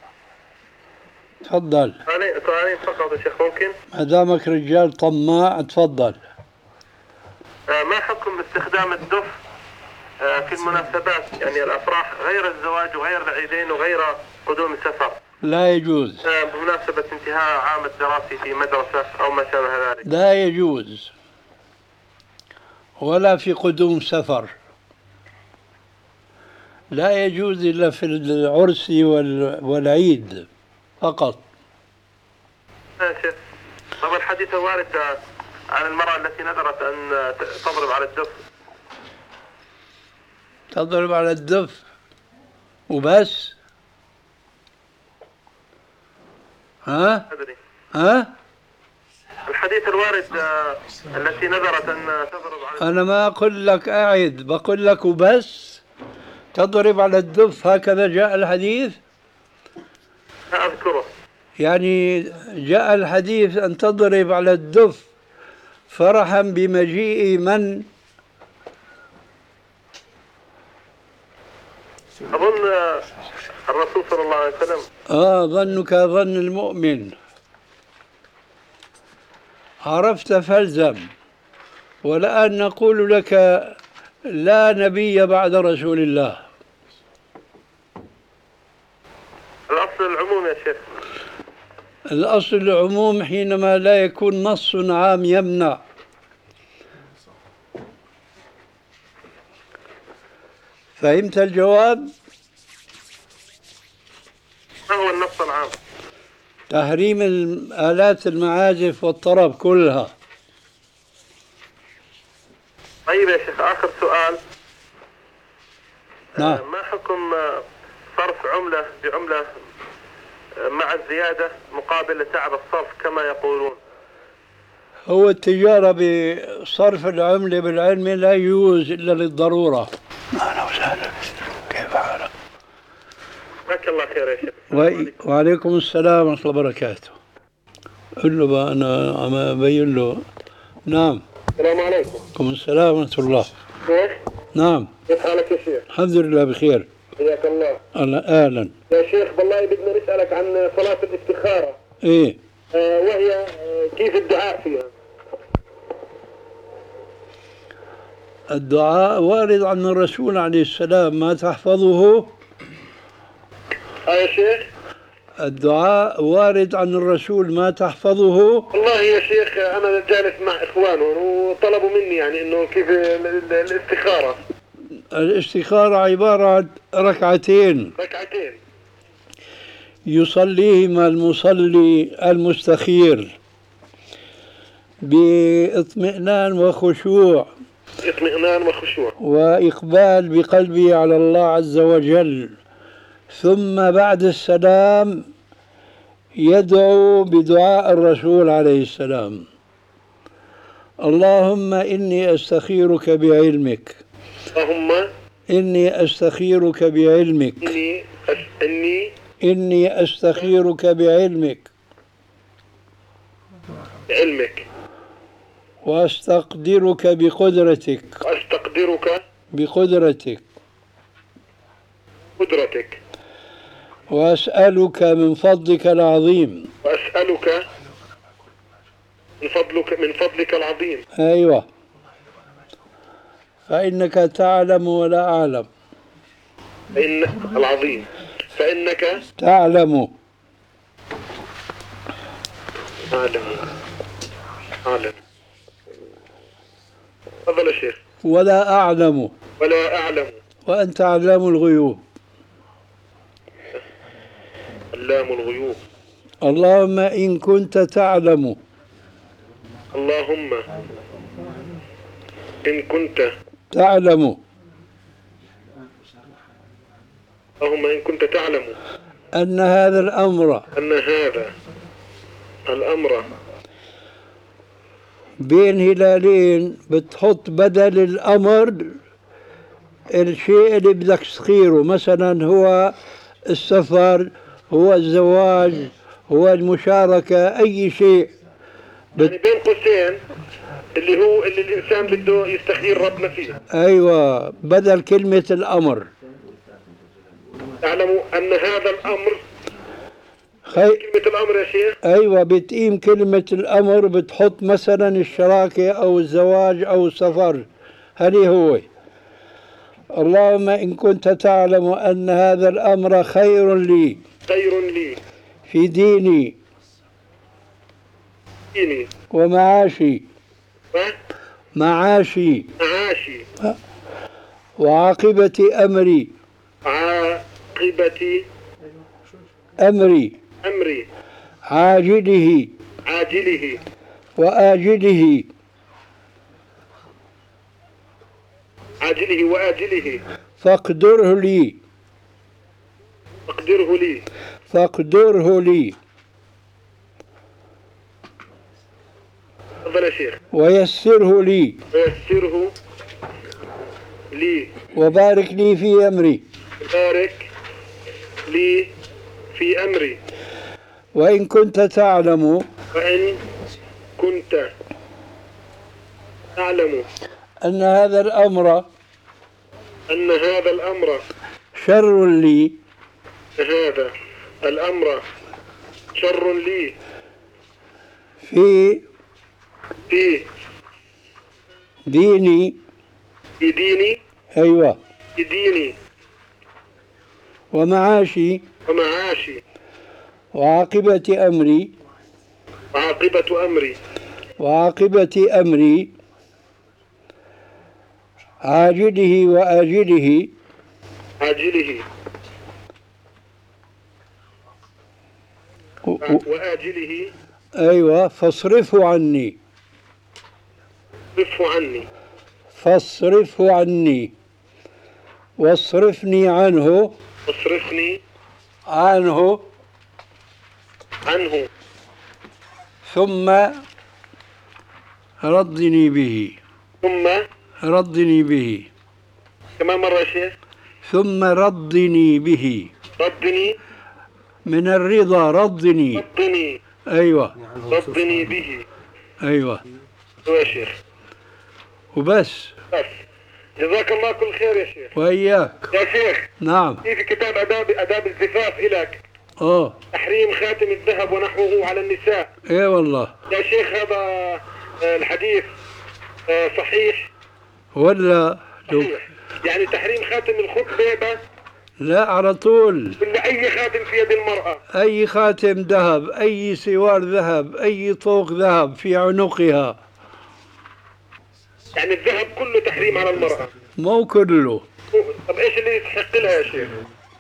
تفضل. سؤالين سؤالين فقط يا شيخ ممكن؟ ما دامك رجال طماع تفضل. آه ما حكم استخدام الدف آه في المناسبات، يعني الأفراح غير الزواج وغير العيدين وغير قدوم السفر؟ لا يجوز. آه بمناسبة انتهاء عام الدراسي في مدرسة أو ما شابه ذلك؟ لا يجوز، ولا في قدوم سفر. لا يجوز إلا في العرس والعيد فقط. ماشي. طب الحديث الوارد عن المرأة التي نذرت أن تضرب على الدف؟ تضرب على الدف وبس؟ ها؟ أدري. ها؟ الحديث الوارد آه، التي نذرت أن تضرب على أنا ما أقول لك أعد، بقول لك وبس تضرب على الدف، هكذا جاء الحديث. لا أذكره. يعني جاء الحديث أن تضرب على الدف فرحا بمجيء من؟ أظن آه، الرسول صلى الله عليه وسلم. آه ظنك ظن المؤمن. عرفت فالزم. والآن نقول لك لا نبي بعد رسول الله. الأصل العموم يا شيخ. الأصل العموم حينما لا يكون نص عام يمنع. فهمت الجواب؟ ما هو النص العام؟ تحريم الآلات المعازف والطرب كلها. طيب يا شيخ، آخر سؤال. نعم. آه، ما حكم آه، صرف عملة بعملة آه، مع الزيادة مقابل تعب الصرف كما يقولون؟ هو التجارة بصرف العملة بالعلم لا يجوز إلا للضرورة. أهلا وسهلا، كيف حالك؟ جزاك الله خير يا شيخ. و... وعليكم السلام ورحمة الله وبركاته. قل له بقى أنا عم أبين له. نعم. السلام عليكم. وعليكم السلام ورحمة الله. شيخ نعم. كيف حالك يا شيخ؟ الحمد لله بخير. حياك الله. أهلا أهلا. يا شيخ والله بدنا نسألك عن صلاة الاستخارة. إيه. آه وهي آه كيف الدعاء فيها؟ الدعاء وارد عن الرسول عليه السلام، ما تحفظه؟ اه يا شيخ؟ الدعاء وارد عن الرسول، ما تحفظه؟ والله يا شيخ أنا جالس مع إخوان وطلبوا مني يعني إنه كيف ال- ال- الاستخارة. الاستخارة عبارة عن ركعتين ركعتين. يصليهما المصلي المستخير باطمئنان وخشوع اطمئنان وخشوع. وإقبال بقلبه على الله عز وجل، ثم بعد السلام يدعو بدعاء الرسول عليه السلام: اللهم إني أستخيرك بعلمك، اللهم إني أستخيرك بعلمك، إني أس... إني إني أستخيرك بعلمك بعلمك وأستقدرك بقدرتك وأستقدرك بقدرتك قدرتك وأسألك من فضلك العظيم. وأسألك من فضلك من فضلك العظيم. أيوة، فإنك تعلم ولا أعلم. فإن العظيم فإنك تعلم أعلم أعلم. تفضل يا شيخ. ولا أعلم ولا أعلم وأنت علام الغيوب. علام الغيوب. اللهم إن كنت تعلم اللهم إن كنت تعلم اللهم إن كنت تعلم أن هذا الأمر أن هذا الأمر بين هلالين، بتحط بدل الأمر الشيء اللي بدك تسخيره، مثلا هو السفر، هو الزواج، هو المشاركة، أي شيء. يعني بين قوسين اللي هو اللي الإنسان بده يستخير ربنا فيه. أيوة، بدل كلمة الأمر. تعلموا أن هذا الأمر خي... كلمة الأمر يا شيخ. أيوة، بتقيم كلمة الأمر، بتحط مثلا الشراكة أو الزواج أو السفر. هذه هو. اللهم إن كنت تعلم أن هذا الأمر خير لي خير لي في ديني ديني ومعاشي معاشي معاشي وعاقبة أمري عاقبة أمري أمري عاجله عاجله وآجله عاجله وآجله فاقدره لي اقدره لي فاقدره لي تفضل يا شيخ. ويسره لي ويسره لي وبارك لي في أمري بارك لي في أمري. وإن كنت تعلم وإن كنت تعلم أن هذا الأمر أن هذا الأمر شر لي هذا الأمر شر لي في في ديني في ديني أيوة في ديني ومعاشي ومعاشي وعاقبة أمري وعاقبة أمري وعاقبة أمري عاجله وآجله عاجله و- و- وآجله أيوة فاصرفه عني صرفه عني فاصرفه عني واصرفني عنه واصرفني عنه عنه ثم ردني به ثم ردني به كمان مرة يا شيخ. ثم ردني به ردني من الرضا ردني ردني أيوة ردني به. أيوة هو يا شيخ وبس بس. جزاك الله كل خير يا شيخ. وإياك يا شيخ نعم في في كتاب آداب آداب الزفاف إلك آه تحريم خاتم الذهب ونحوه على النساء. إيه والله يا شيخ هذا آه، الحديث آه، صحيح ولا لو صحيح يعني تحريم خاتم الخطبة بس لا على طول ولا أي خاتم في يد المرأة؟ أي خاتم ذهب أي سوار ذهب أي طوق ذهب في عنقها يعني الذهب كله تحريم على المرأة. مو كله طب إيش اللي يستحق لها يا شيخ؟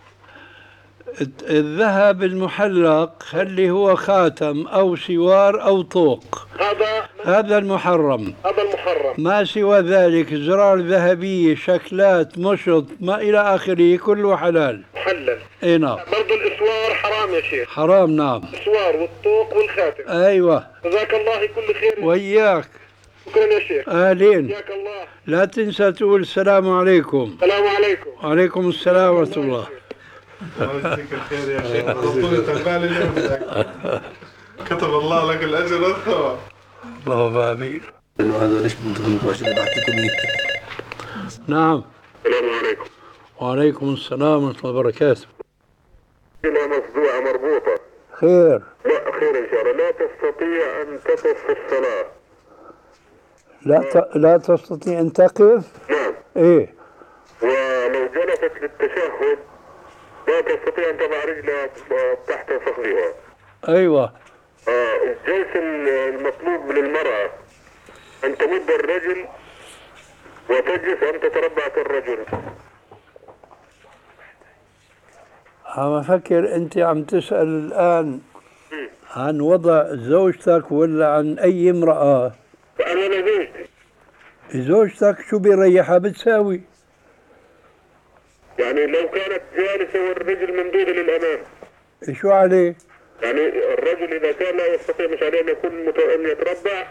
الذهب المحلق اللي هو خاتم أو سوار أو طوق هذا هذا المحرم هذا المحرم. ما سوى ذلك زرار ذهبية شكلات مشط ما إلى آخره كله حلال محلل. اي نعم برضو الإسوار حرام يا شيخ. حرام نعم الإسوار والطوق والخاتم. أيوة جزاك الله كل خير. وإياك شكرا يا شيخ. أهلين حياك الله. لا تنسى تقول السلام عليكم. السلام عليكم. وعليكم السلام ورحمة الله. الله يجزيك الخير يا شيخ. طولة البال اللي بدك. كتب الله لك الأجر والثواب. اللهم آمين. انه هذا ليش بدهم عشان بعطيكم اياه. نعم. السلام عليكم. وعليكم السلام ورحمة الله وبركاته. كلمة مصدوعة مربوطة. خير. لا خير إن شاء الله. لا تستطيع أن تقف في الصلاة. لا ت... لا تستطيع أن تقف؟ نعم. إيه. ولو جلست للتشهد لا تستطيع أن تضع رجلها تحت فخذها. أيوة. آه الجلس المطلوب من المرأة أن تمد الرجل وتجلس أن تتربع كالرجل. عم أفكر أنت عم تسأل الآن عن وضع زوجتك ولا عن أي امرأة؟ أنا لزوجتي. زوجتك شو بيريحها بتساوي؟ يعني لو كانت جالسة والرجل ممدودة للأمام. شو عليه؟ يعني الرجل إذا كان لا يستطيع مش عليه أن يكون مت... أن يتربع.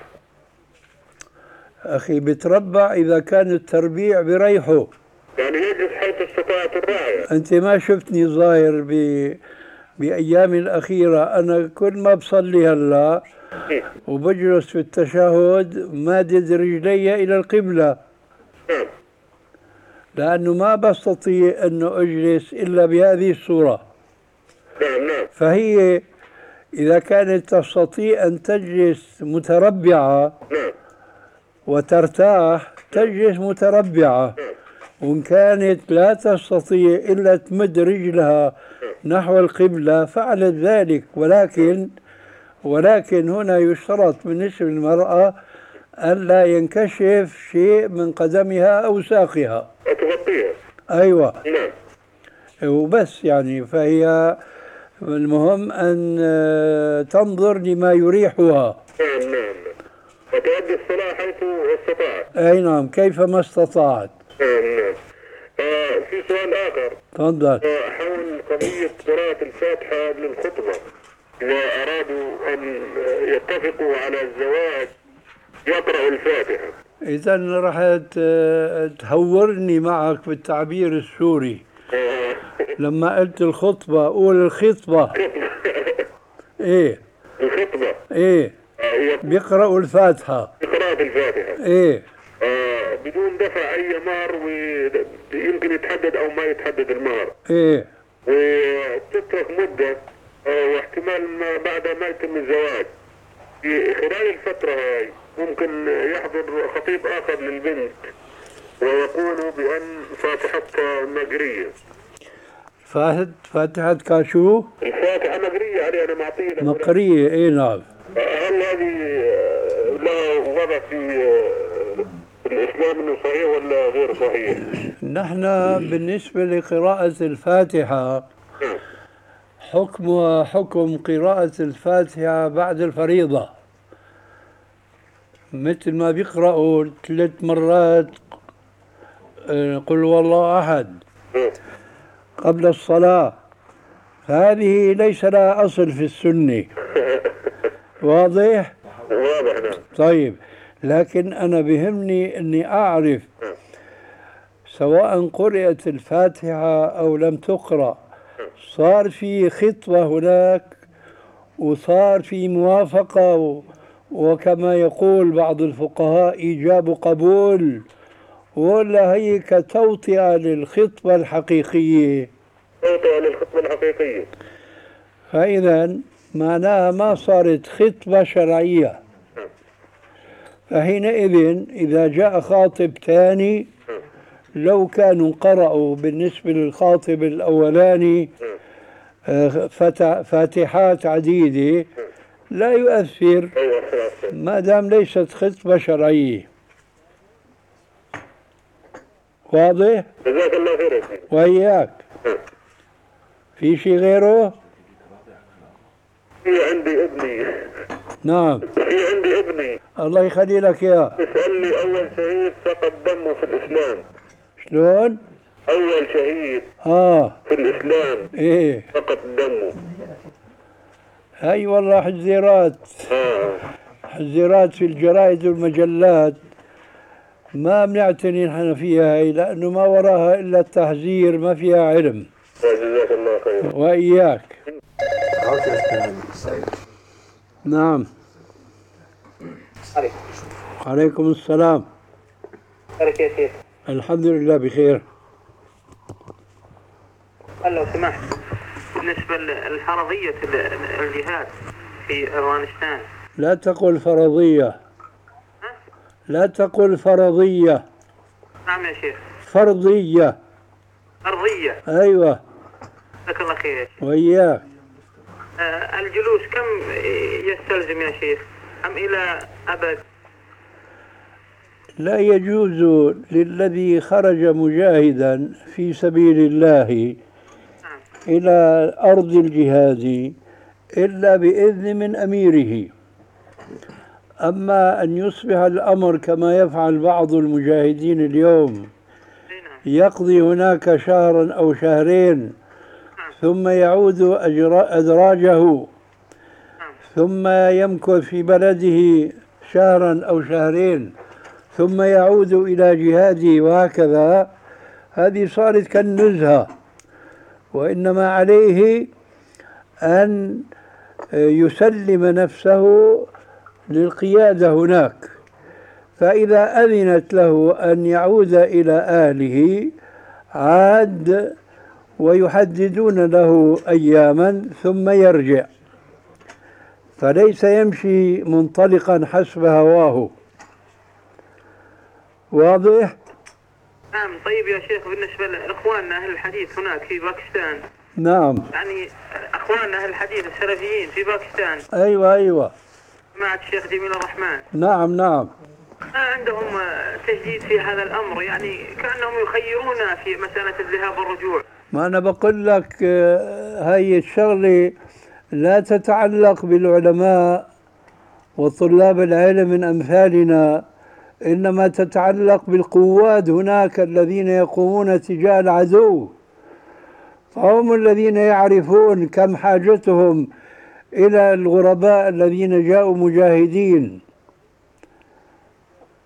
أخي بتربع إذا كان التربيع بريحه. يعني يجلس حيث استطاعت الراعية. أنت ما شفتني ظاهر ب... بأيامي الأخيرة أنا كل ما بصلي هلا وبجلس في التشهد مادد رجلي إلى القبلة. نعم. لأنه ما بستطيع أنه أجلس إلا بهذه الصورة. نعم نعم. فهي إذا كانت تستطيع أن تجلس متربعة نعم. وترتاح تجلس متربعة، وإن كانت لا تستطيع إلا تمد رجلها نحو القبلة فعلت ذلك. ولكن ولكن هنا يشترط بالنسبة للمرأة ألا ينكشف شيء من قدمها أو ساقها. تغطيها. أيوة. نعم. وبس يعني فهي المهم أن تنظر لما يريحها. نعم نعم. وتؤدي الصلاة حيث استطاعت. أي نعم كيفما استطاعت. نعم نعم. آه في سؤال آخر. تفضل. آه حول قضية قراءة الفاتحة للخطبة. إذا أرادوا أن يتفقوا على الزواج يقرأ الفاتحة. إذا راح تهورني معك بالتعبير السوري. لما قلت الخطبة قول الخطبة. إيه الخطبة. إيه بيقرأوا الفاتحة. قراءة الفاتحة. إيه آه بدون دفع أي مهر، ويمكن يتحدد أو ما يتحدد المهر. إيه وتترك مدة آه واحتمال ما بعد ما يتم الزواج. في خلال الفترة هاي ممكن يحضر خطيب آخر للبنت ويقول بأن فاتحتها مقرية. فاتحة كاشو؟ الفاتحة مقرية عليه، أنا معطيه مقرية. إيه نعم. هل هذه له وضع في الإسلام إنه صحيح ولا غير صحيح؟ نحن بالنسبة لقراءة الفاتحة حكمها حكم قراءة الفاتحة بعد الفريضة، مثل ما بيقرأوا ثلاث مرات قل هو الله أحد قبل الصلاة، هذه ليس لها أصل في السنة. واضح؟ واضح. نعم. طيب، لكن أنا بهمني أني أعرف سواء قرأت الفاتحة أو لم تقرأ، صار في خطوة هناك وصار في موافقة، وكما يقول بعض الفقهاء إيجاب قبول، ولا هي كتوطئة للخطبة الحقيقية؟ توطئة للخطبة الحقيقية. فإذا معناها ما صارت خطبة شرعية. فحينئذ إذا جاء خاطب ثاني لو كانوا قرأوا بالنسبة للخاطب الأولاني فاتحات عديدة لا يؤثر ما دام ليست خطبة شرعية. واضح؟ جزاك الله خير. وإياك. في شيء غيره؟ في عندي ابني. نعم. في عندي ابني. الله يخلي لك إياه. اسألني أول شهيد سقط دمه في الإسلام. شلون؟ أول شهيد آه في الإسلام إيه سقط دمه. هاي والله حزيرات. آه. حزيرات في الجرائد والمجلات ما بنعتني نحن فيها هاي، لأنه ما وراها إلا التحذير، ما فيها علم. جزاك الله خير. وإياك. نعم. عليكم السلام. بارك يا شيخ. الحمد لله بخير. هل لو سمحت بالنسبة للفرضية الجهاد في أفغانستان؟ لا تقل فرضية. لا تقل فرضية. نعم يا شيخ. فرضية. فرضية. أيوة. جزاك الله خير يا شيخ. وإياك. آه الجلوس كم يستلزم يا شيخ؟ أم إلى أبد؟ لا يجوز للذي خرج مجاهدا في سبيل الله إلى أرض الجهاد إلا بإذن من أميره. أما أن يصبح الأمر كما يفعل بعض المجاهدين اليوم، يقضي هناك شهرا أو شهرين ثم يعود أدراجه ثم يمكث في بلده شهرا أو شهرين ثم يعود إلى جهاده وهكذا، هذه صارت كالنزهة. وإنما عليه أن يسلم نفسه للقيادة هناك، فإذا أذنت له أن يعود إلى أهله عاد، ويحددون له أياما ثم يرجع، فليس يمشي منطلقا حسب هواه. واضح؟ نعم. طيب يا شيخ، بالنسبة لإخواننا أهل الحديث هناك في باكستان. نعم. يعني أخواننا أهل الحديث السلفيين في باكستان. أيوة أيوة. مع الشيخ جميل الرحمن. نعم نعم. ما عندهم تجديد في هذا الأمر، يعني كأنهم يخيرون في مسألة الذهاب والرجوع. ما أنا بقول لك هاي الشغلة لا تتعلق بالعلماء وطلاب العلم من أمثالنا، إنما تتعلق بالقواد هناك الذين يقومون تجاه العدو، فهم الذين يعرفون كم حاجتهم إلى الغرباء الذين جاءوا مجاهدين.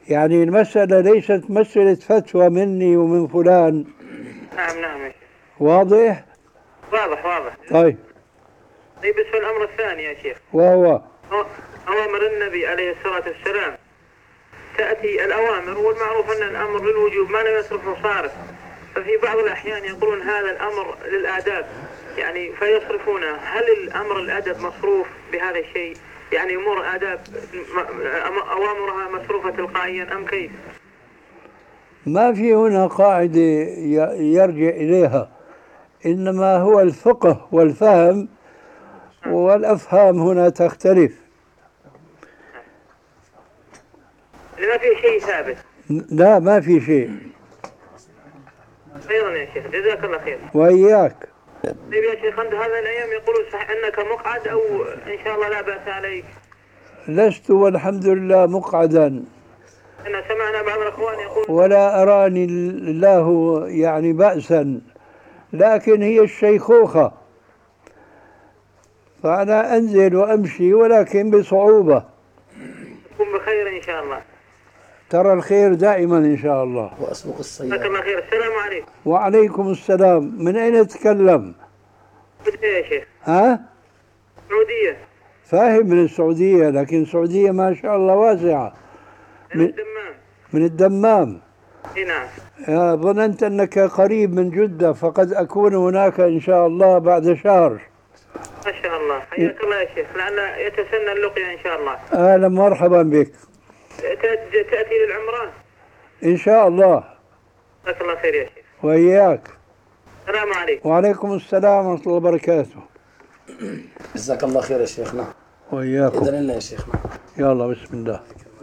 يعني المسألة ليست مسألة فتوى مني ومن فلان. نعم نعم. واضح؟ واضح واضح. طيب. طيب بس في الأمر الثاني يا شيخ. وهو أوامر النبي عليه الصلاة والسلام تأتي الأوامر، والمعروف أن الأمر للوجوب ما لم يصرفه صارف، ففي بعض الأحيان يقولون هذا الأمر للآداب يعني فيصرفونه. هل الأمر الأدب مصروف بهذا الشيء؟ يعني أمور آداب أوامرها مصروفة تلقائيا أم كيف؟ ما في هنا قاعدة يرجع إليها، إنما هو الفقه والفهم، والأفهام هنا تختلف. ما في شيء ثابت. لا ما في شيء. أيضا يا شيخ جزاك الله خير. وإياك. طيب يا شيخ عند هذا الأيام يقولون صح أنك مقعد أو إن شاء الله لا بأس عليك؟ لست والحمد لله مقعدا. أنا سمعنا بعض الأخوان يقول ولا أراني الله يعني بأسا، لكن هي الشيخوخة، فأنا أنزل وأمشي ولكن بصعوبة. تكون بخير إن شاء الله. ترى الخير دائما إن شاء الله. وأسبق السيارة. جزاك الله خير. السلام عليكم. وعليكم السلام. من أين تتكلم؟ سعودية يا شيخ. ها؟ سعودية. فاهم من السعودية، لكن السعودية ما شاء الله واسعة. من الدمام. من الدمام. اي نعم. ظننت أنك قريب من جدة، فقد أكون هناك إن شاء الله بعد شهر. ما شاء الله. حياك الله يا شيخ، لأن يتسنى اللقيا إن شاء الله. أهلا مرحبا بك. تأتي للعمرة؟ إن شاء الله. جزاك الله خير يا شيخ. وإياك. السلام عليكم. وعليكم السلام ورحمة الله وبركاته. جزاك الله خير يا شيخنا. وإياكم. إذن الله يا شيخنا. يلا بسم الله.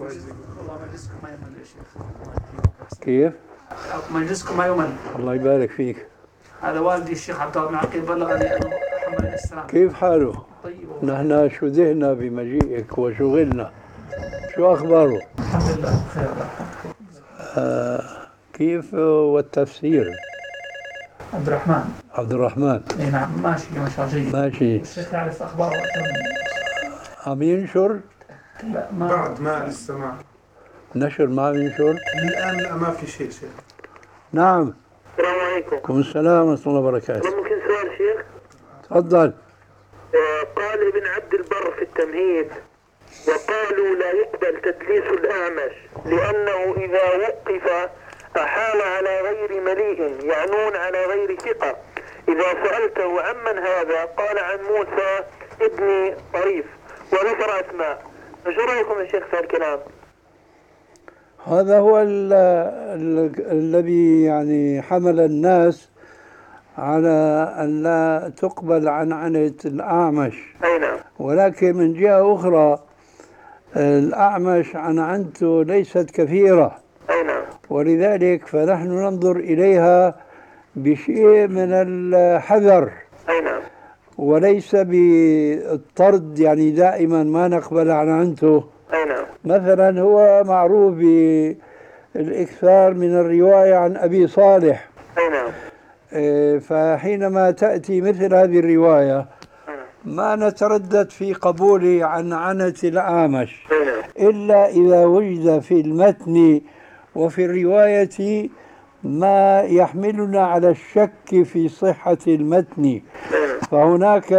كيف؟ مجلسكم ما يمل. الله يبارك فيك. هذا والدي الشيخ عبد الله بن عقيل بلغني أنه محمد السلام. كيف حاله؟ طيب. نحن شذهنا بمجيئك وشغلنا. شو أخباره؟ الحمد لله بخير. آه كيف والتفسير؟ عبد الرحمن. عبد الرحمن. اي نعم ماشي ما شاء الله جيد. ماشي. الشيخ يعرف أخباره أكثر مني. عم ينشر؟ لا ما بعد ما لسه ما نشر ما عم ينشر؟ الآن لا ما في شيء شيخ. نعم. السلام عليكم. وعليكم السلام ورحمة الله وبركاته. ممكن سؤال شيخ؟ تفضل. قال ابن عبد البر في التمهيد: وقالوا لا يقبل تدليس الأعمش لأنه إذا وقف أحال على غير مليء، يعنون على غير ثقة. إذا سألته عمن هذا قال عن موسى ابن طريف وذكر أسماء. شو رأيكم يا شيخ في الكلام؟ هذا هو ال ال الذي يعني حمل الناس على أن لا تقبل عنعنة الأعمش. أي نعم. ولكن من جهة أخرى الأعمش عنعنته ليست كثيرة. أي نعم. ولذلك فنحن ننظر إليها بشيء من الحذر. أي نعم. وليس بالطرد، يعني دائما ما نقبل عنعنته. أي نعم. مثلا هو معروف بالإكثار من الرواية عن أبي صالح. أي نعم. فحينما تأتي مثل هذه الرواية ما نتردد في قبول عنعنة الأعمش إلا إذا وجد في المتن وفي الرواية ما يحملنا على الشك في صحة المتن، فهناك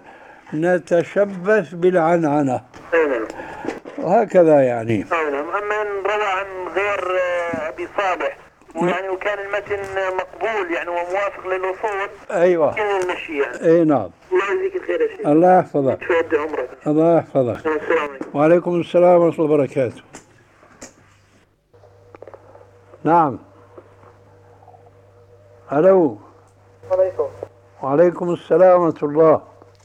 نتشبث بالعنعنة. وهكذا يعني. أما أن روى عن غير أبي صالح يعني وكان المتن مقبول يعني وموافق للأصول. أيوة. المشي يعني. أي نعم. الله يجزيك الخير يا شيخ. الله يحفظك. تفيد عمرك. الله يحفظك. السلام عليكم. وعليكم السلام ورحمة الله وبركاته. نعم. ألو. عليكم. وعليكم السلام ورحمة الله.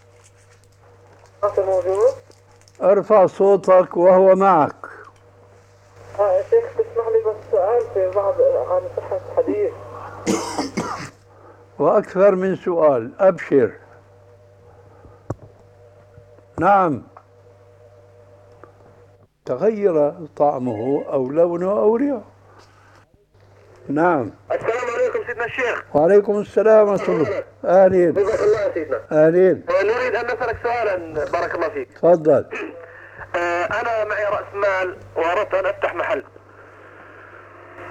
أنت موجود؟ ارفع صوتك وهو معك. اه يا شيخ تسمح لي بس سؤال في بعض عن صحة الحديث. وأكثر من سؤال، أبشر. نعم. تغير طعمه أو لونه أو ريحه. نعم. السلام عليكم سيدنا الشيخ. وعليكم السلام ورحمة الله. أهلين. جزاك الله يا سيدنا. أهلين. نريد أن نسألك سؤالا بارك الله فيك. تفضل. أنا معي رأس مال وأردت أن أفتح محل،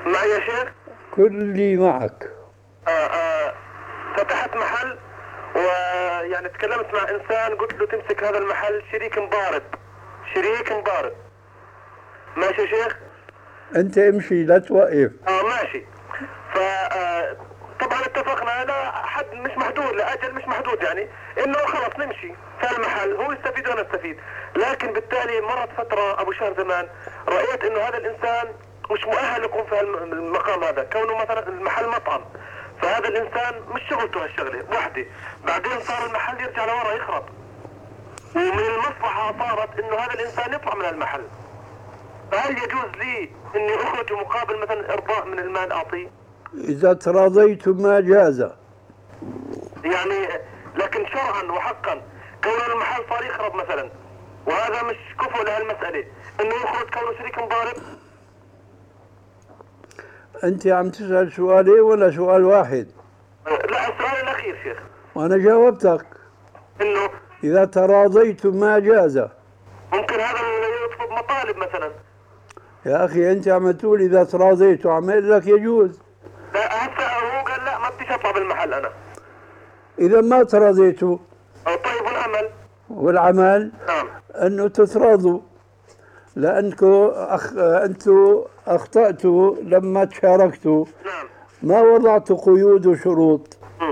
معي يا شيخ؟ كلي معك. آه آه فتحت محل ويعني تكلمت مع انسان قلت له تمسك هذا المحل شريك مضارب شريك مضارب. ماشي يا شيخ؟ انت امشي لا توقف. اه ماشي. ف طبعا اتفقنا لا حد مش محدود لاجل مش محدود يعني انه خلص نمشي في المحل هو يستفيد وانا استفيد. لكن بالتالي مرت فتره ابو شهر زمان رايت انه هذا الانسان مش مؤهل يكون في المقام هذا كونه مثلا المحل مطعم. فهذا الانسان مش شغلته هالشغله وحده. بعدين صار المحل يرجع لورا يخرب. ومن المصلحه صارت انه هذا الانسان يطلع من المحل. فهل يجوز لي اني اخرج مقابل مثلا ارضاء من المال اعطيه؟ اذا تراضيتم ما جاز. يعني لكن شرعا وحقا كون المحل صار يخرب مثلا وهذا مش كفو لهالمساله انه يخرج كونه شريك مضارب. انت عم تسال سؤالين ولا سؤال واحد؟ لا السؤال الاخير شيخ. وانا جاوبتك انه اذا تراضيتم ما جاز. ممكن هذا يطلب مطالب مثلا. يا اخي انت عم تقول اذا تراضيتوا عم اقول لك يجوز. لا هسه هو قال لا ما بديش اطلع بالمحل انا. اذا ما تراضيتوا. طيب والعمل؟ والعمل نعم انه تتراضوا لانكم أخ... انتم اخطاتوا لما تشاركتوا. نعم. ما وضعتوا قيود وشروط. م.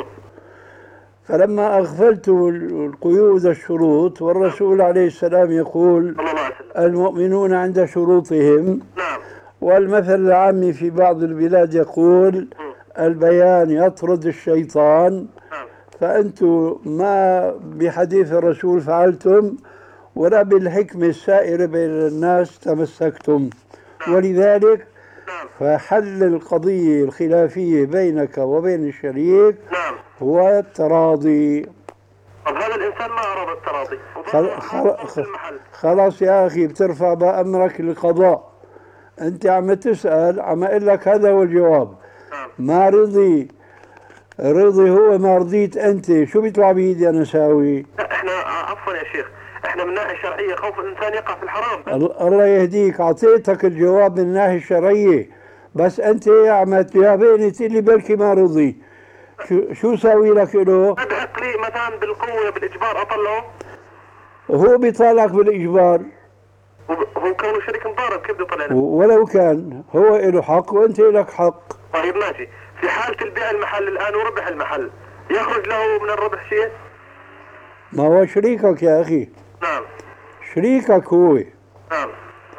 فلما اغفلتوا القيود والشروط والرسول عليه السلام يقول المؤمنون عند شروطهم. نعم. والمثل العامي في بعض البلاد يقول البيان يطرد الشيطان. فأنتم ما بحديث الرسول فعلتم ولا بالحكمة السائرة بين الناس تمسكتم. ولذلك فحل القضية الخلافية بينك وبين الشريك هو التراضي. طب هذا الإنسان ما أراد التراضي. خل... خل... خلاص يا أخي بترفع بأمرك للقضاء. أنت عم تسأل عم أقول لك هذا هو الجواب. ما رضي رضي هو ما رضيت أنت شو بيطلع بإيدي أنا أساوي؟ لا إحنا عفوا يا شيخ إحنا من الناحية الشرعية خوف الإنسان يقع في الحرام. الله يهديك أعطيتك الجواب من الناحية الشرعية بس أنت عم تجاوبني تقول لي بلكي ما رضي. شو شو ساوي لك له؟ أدعك لي مثلا بالقوة بالإجبار أطلعه؟ هو بيطالعك بالإجبار. هو كونه شريك مضارب كيف بده يطلعني؟ ولو كان هو له حق وأنت لك حق. طيب ماشي. في حالة البيع المحل الآن وربح المحل يخرج له من الربح شيء؟ ما هو شريكك يا أخي. نعم. شريكك هو. نعم.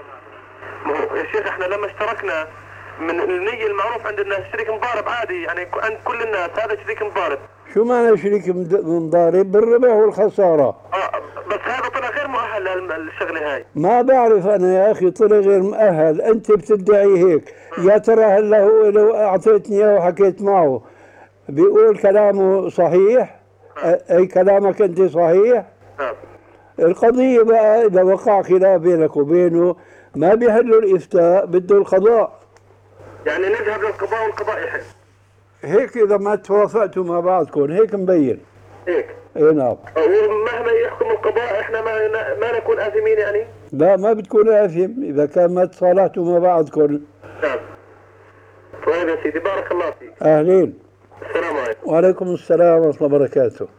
يا شيخ احنا لما اشتركنا من النية المعروف عند الناس شريك مضارب عادي يعني عند كل الناس هذا شريك مضارب. شو معنى شريك مضارب؟ بالربح والخسارة. اه بس هذا طلع غير مؤهل للشغلة هاي. ما بعرف أنا يا أخي طلع غير مؤهل. أنت بتدعي هيك. يا ترى هلا هو لو أعطيتني إياه وحكيت معه بيقول كلامه صحيح؟ أي كلامك أنت صحيح؟ نعم. القضية بقى إذا وقع خلاف بينك وبينه ما بيحلوا الإفتاء بده القضاء. يعني نذهب للقضاء والقضاء يحل. هيك إذا ما توافقتوا مع بعضكم هيك مبين. هيك. اي نعم. ومهما يحكم القضاء احنا ما ما نكون آثمين يعني؟ لا ما بتكون آثم إذا كان ما تصالحتوا مع بعضكم. نعم. طيب يا سيدي بارك الله فيك. أهلين. السلام عليكم. وعليكم السلام ورحمة الله وبركاته.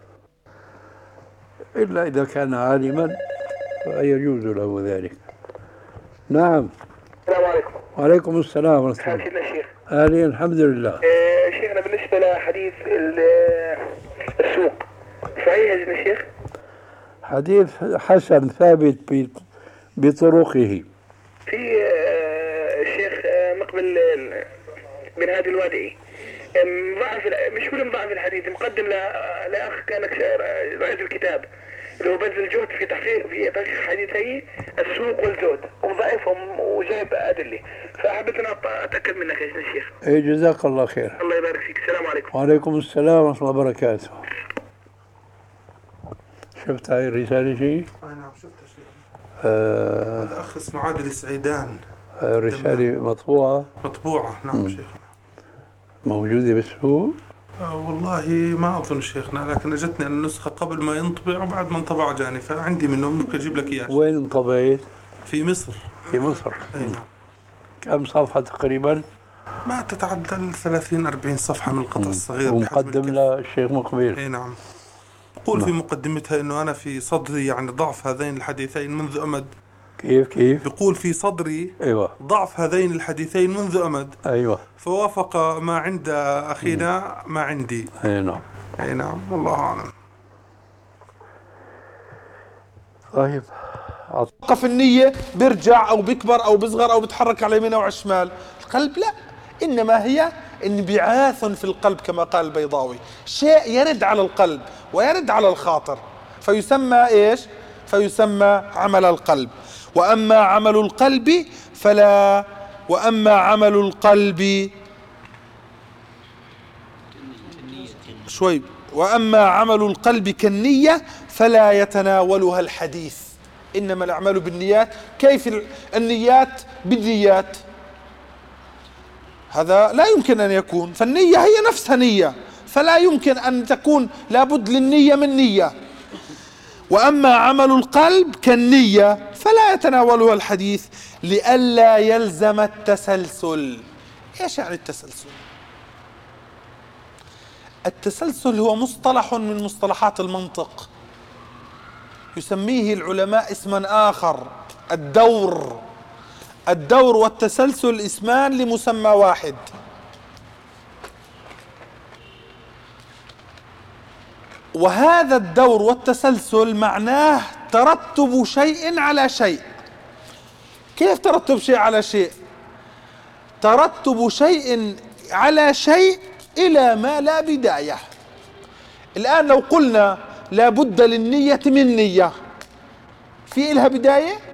إلا إذا كان عالما فيجوز له ذلك. نعم. السلام عليكم. وعليكم السلام ورحمة الله. سيدنا الشيخ. أهلين الحمد لله. إيه شيخنا بالنسبة لحديث السوق صحيح يا سيدنا الشيخ؟ حديث حسن ثابت بطرقه. في الشيخ مقبل بن هادي الوادعي مضاعف مش كل مضاعف الحديث مقدم لأخ كان رائد الكتاب اللي هو بذل جهد في تحقيق في تحقيق حديثي السوق والزود وضعفهم وجايب أدلة فحبيت أن أتأكد منك يا شيخ. إيه جزاك الله خير. الله يبارك فيك. السلام عليكم. وعليكم السلام ورحمة الله وبركاته. شفت هاي الرسالة شيء؟ أي نعم شفتها شيء. آه هذا أخ اسمه عادل السعيدان. آه رسالة مطبوعة. مطبوعة نعم شيخ. موجودة بالسوق؟ آه والله ما أظن شيخنا لكن أجتني النسخة قبل ما ينطبع وبعد ما انطبع جاني فعندي منه ممكن أجيب لك إياه. وين انطبعت؟ في مصر. في مصر. أي نعم. كم صفحة تقريبا؟ ما تتعدى ثلاثين أربعين صفحة من القطع الصغير. ومقدم للشيخ مقبل. اي نعم. قول في مقدمتها انه انا في صدري يعني ضعف هذين الحديثين منذ امد. كيف كيف؟ بيقول في صدري ايوه ضعف هذين الحديثين منذ امد. ايوه. فوافق ما عند اخينا ما عندي. اي نعم. اي نعم والله اعلم. طيب. وقف النية بيرجع او بيكبر او بيصغر او بيتحرك على اليمين او على الشمال. القلب لا، انما هي انبعاث في القلب كما قال البيضاوي، شيء يرد على القلب ويرد على الخاطر فيسمى ايش؟ فيسمى عمل القلب. واما عمل القلب فلا واما عمل القلب شوي واما عمل القلب كالنية فلا يتناولها الحديث، انما الاعمال بالنيات. كيف النيات؟ بالنيات، هذا لا يمكن أن يكون، فالنية هي نفسها نية، فلا يمكن أن تكون، لابد للنية من نية. وأما عمل القلب كالنية فلا يتناولها الحديث لئلا يلزم التسلسل. إيش يعني التسلسل؟ التسلسل هو مصطلح من مصطلحات المنطق، يسميه العلماء اسما آخر، الدور. الدور والتسلسل اسمان لمسمى واحد. وهذا الدور والتسلسل معناه ترتب شيء على شيء. كيف ترتب شيء على شيء؟ ترتب شيء على شيء إلى ما لا بداية. الآن لو قلنا لا بد للنية من نية، في إلها بداية؟